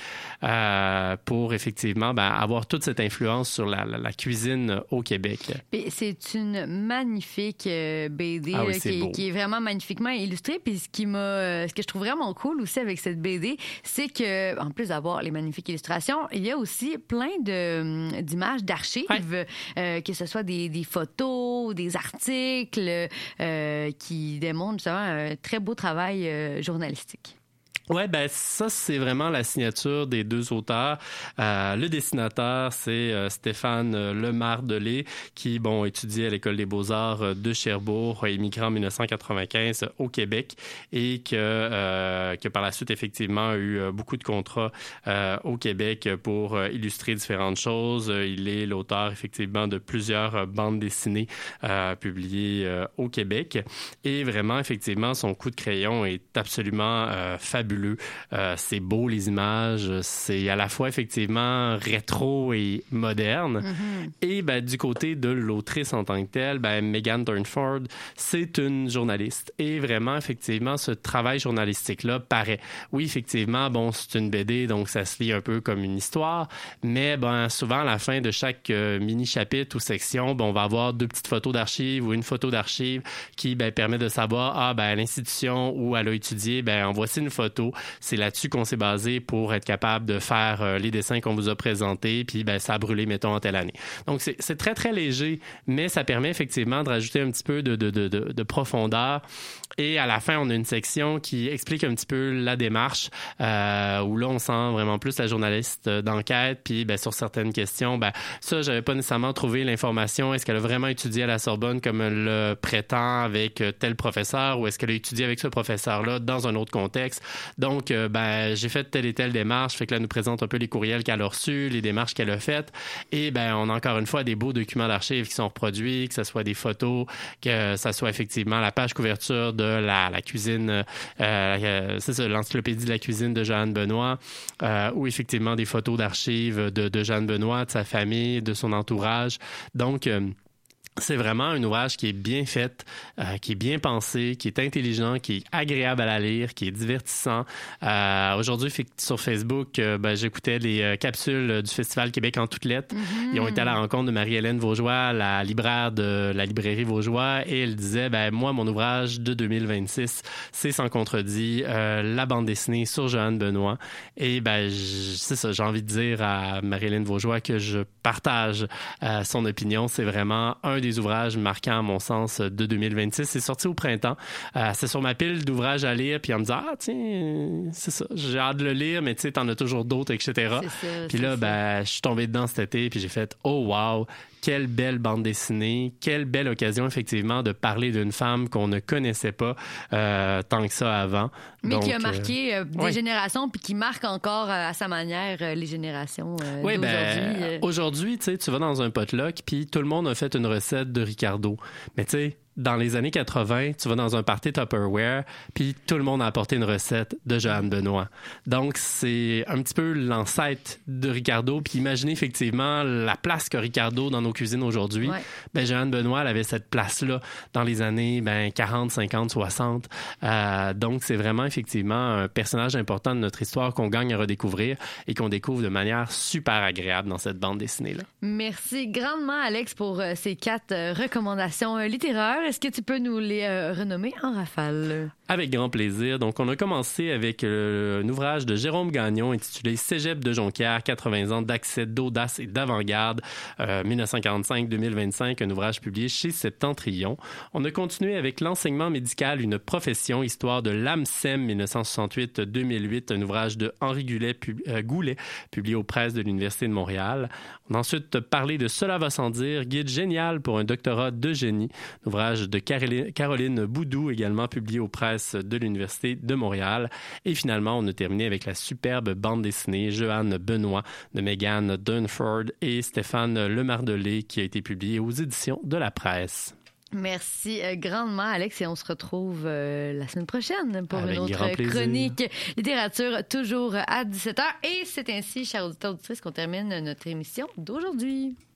euh, pour effectivement ben, avoir toute cette influence sur la, la, la cuisine au Québec. Et c'est une magnifique euh, B D ah oui, là, qui, est, qui est vraiment magnifiquement illustrée. Puis ce qui m'a, euh, ce que je trouve vraiment cool aussi avec cette B D, c'est que en plus d'avoir les magnifiques illustrations, il y a aussi plein de d'images d'archives, ouais. euh, que ce soit des, des photos, des articles euh, qui démontrent justement un très beau travail euh, journalistique. Ouais, ben ça c'est vraiment la signature des deux auteurs. Euh, le dessinateur c'est euh, Stéphane euh, Lemardelé qui bon étudiait à l'école des Beaux-Arts euh, de Sherbrooke, a émigré en dix-neuf cent quatre-vingt-quinze au Québec et que euh, que par la suite effectivement a eu euh, beaucoup de contrats euh, au Québec pour euh, illustrer différentes choses. Il est l'auteur effectivement de plusieurs euh, bandes dessinées euh, publiées euh, au Québec et vraiment effectivement son coup de crayon est absolument euh, fabuleux. Euh, c'est beau les images, c'est à la fois effectivement rétro et moderne. Mm-hmm. Et ben, du côté de l'autrice en tant que telle, ben, Megan Turnford, c'est une journaliste. Et vraiment, effectivement, ce travail journalistique-là paraît. Oui, effectivement, bon, c'est une B D, donc ça se lit un peu comme une histoire, mais ben, souvent à la fin de chaque euh, mini-chapitre ou section, ben, on va avoir deux petites photos d'archives ou une photo d'archives qui ben, permet de savoir, ah, ben, l'institution où elle a étudié, ben, en voici une photo. C'est là-dessus qu'on s'est basé pour être capable de faire euh, les dessins qu'on vous a présentés, puis ben, ça a brûlé, mettons, en telle année. Donc, c'est, c'est très, très léger, mais ça permet effectivement de rajouter un petit peu de, de, de, de, de profondeur. Et à la fin, on a une section qui explique un petit peu la démarche, euh, où là, on sent vraiment plus la journaliste d'enquête, puis ben, sur certaines questions, ben, ça, j'avais pas nécessairement trouvé l'information. Est-ce qu'elle a vraiment étudié à la Sorbonne comme elle le prétend avec tel professeur, ou est-ce qu'elle a étudié avec ce professeur-là dans un autre contexte? Donc, euh, ben, j'ai fait telle et telle démarche. Fait que là, elle nous présente un peu les courriels qu'elle a reçus, les démarches qu'elle a faites. Et ben, on a encore une fois des beaux documents d'archives qui sont reproduits, que ce soit des photos, que ce soit effectivement la page couverture de la, la cuisine, euh, euh, c'est ça, l'encyclopédie de la cuisine de Jeanne Benoît, euh, ou effectivement des photos d'archives de, de Jeanne Benoît, de sa famille, de son entourage. Donc, euh, c'est vraiment un ouvrage qui est bien fait, euh, qui est bien pensé, qui est intelligent, qui est agréable à la lire, qui est divertissant. Euh, aujourd'hui, sur Facebook, euh, ben, j'écoutais les euh, capsules du Festival Québec en toutes lettres. Mm-hmm. Ils ont été à la rencontre de Marie-Hélène Vaugeois, la libraire de la librairie Vaugeois, et elle disait, ben, moi, mon ouvrage de deux mille vingt-six, c'est sans contredit euh, la bande dessinée sur Jeanne Benoît. Et ben, j- c'est ça, j'ai envie de dire à Marie-Hélène Vaugeois que je partage euh, son opinion. C'est vraiment un des ouvrages marquants, à mon sens, de deux mille vingt-six. C'est sorti au printemps. Euh, c'est sur ma pile d'ouvrages à lire, puis en me disant, ah, tiens, c'est ça, j'ai hâte de le lire, mais tu sais, t'en as toujours d'autres, et cetera. Puis là, ben, je suis tombé dedans cet été, puis j'ai fait, oh, wow! Quelle belle bande dessinée, quelle belle occasion, effectivement, de parler d'une femme qu'on ne connaissait pas euh, tant que ça avant. Mais Donc, qui a marqué euh, des ouais. générations, puis qui marque encore euh, à sa manière euh, les générations euh, oui, d'aujourd'hui. Ben, euh. Aujourd'hui, tu sais, tu vas dans un potluck, puis tout le monde a fait une recette de Ricardo. Mais tu sais, dans les années quatre-vingts, tu vas dans un party Tupperware, puis tout le monde a apporté une recette de Jeanne Benoît. Donc, c'est un petit peu l'ancêtre de Ricardo. Puis imaginez effectivement la place que Ricardo dans nos cuisines aujourd'hui. Ouais. Ben, Jeanne Benoît, elle avait cette place-là dans les années ben, quarante, cinquante, soixante. Euh, donc, c'est vraiment effectivement un personnage important de notre histoire qu'on gagne à redécouvrir et qu'on découvre de manière super agréable dans cette bande dessinée-là. Merci grandement, Alex, pour euh, ces quatre euh, recommandations euh, littéraires. Est-ce que tu peux nous les euh, renommer en rafale? Avec grand plaisir. Donc, on a commencé avec euh, un ouvrage de Jérôme Gagnon intitulé Cégep de Jonquière, quatre-vingts ans d'accès, d'audace et d'avant-garde, euh, mille neuf cent quarante-cinq à deux mille vingt-cinq, un ouvrage publié chez Septentrion. On a continué avec L'enseignement médical, une profession, histoire de l'A M S E M, mille neuf cent soixante-huit à deux mille huit, un ouvrage de Henri Goulet, pub- euh, Goulet, publié aux presses de l'Université de Montréal. On a ensuite parlé de Cela va sans dire, guide génial pour un doctorat de génie, ouvrage de Caroline, Caroline Boudou, également publié aux presses de l'Université de Montréal. Et finalement, on a terminé avec la superbe bande dessinée Joanne Benoît de Megan Dunford et Stéphane Lemardelé qui a été publiée aux éditions de la presse. Merci euh, grandement, Alex, et on se retrouve euh, la semaine prochaine pour Avec une autre grand plaisir. chronique littérature, toujours à dix-sept heures. Et c'est ainsi, chers auditeurs auditrices, qu'on termine notre émission d'aujourd'hui.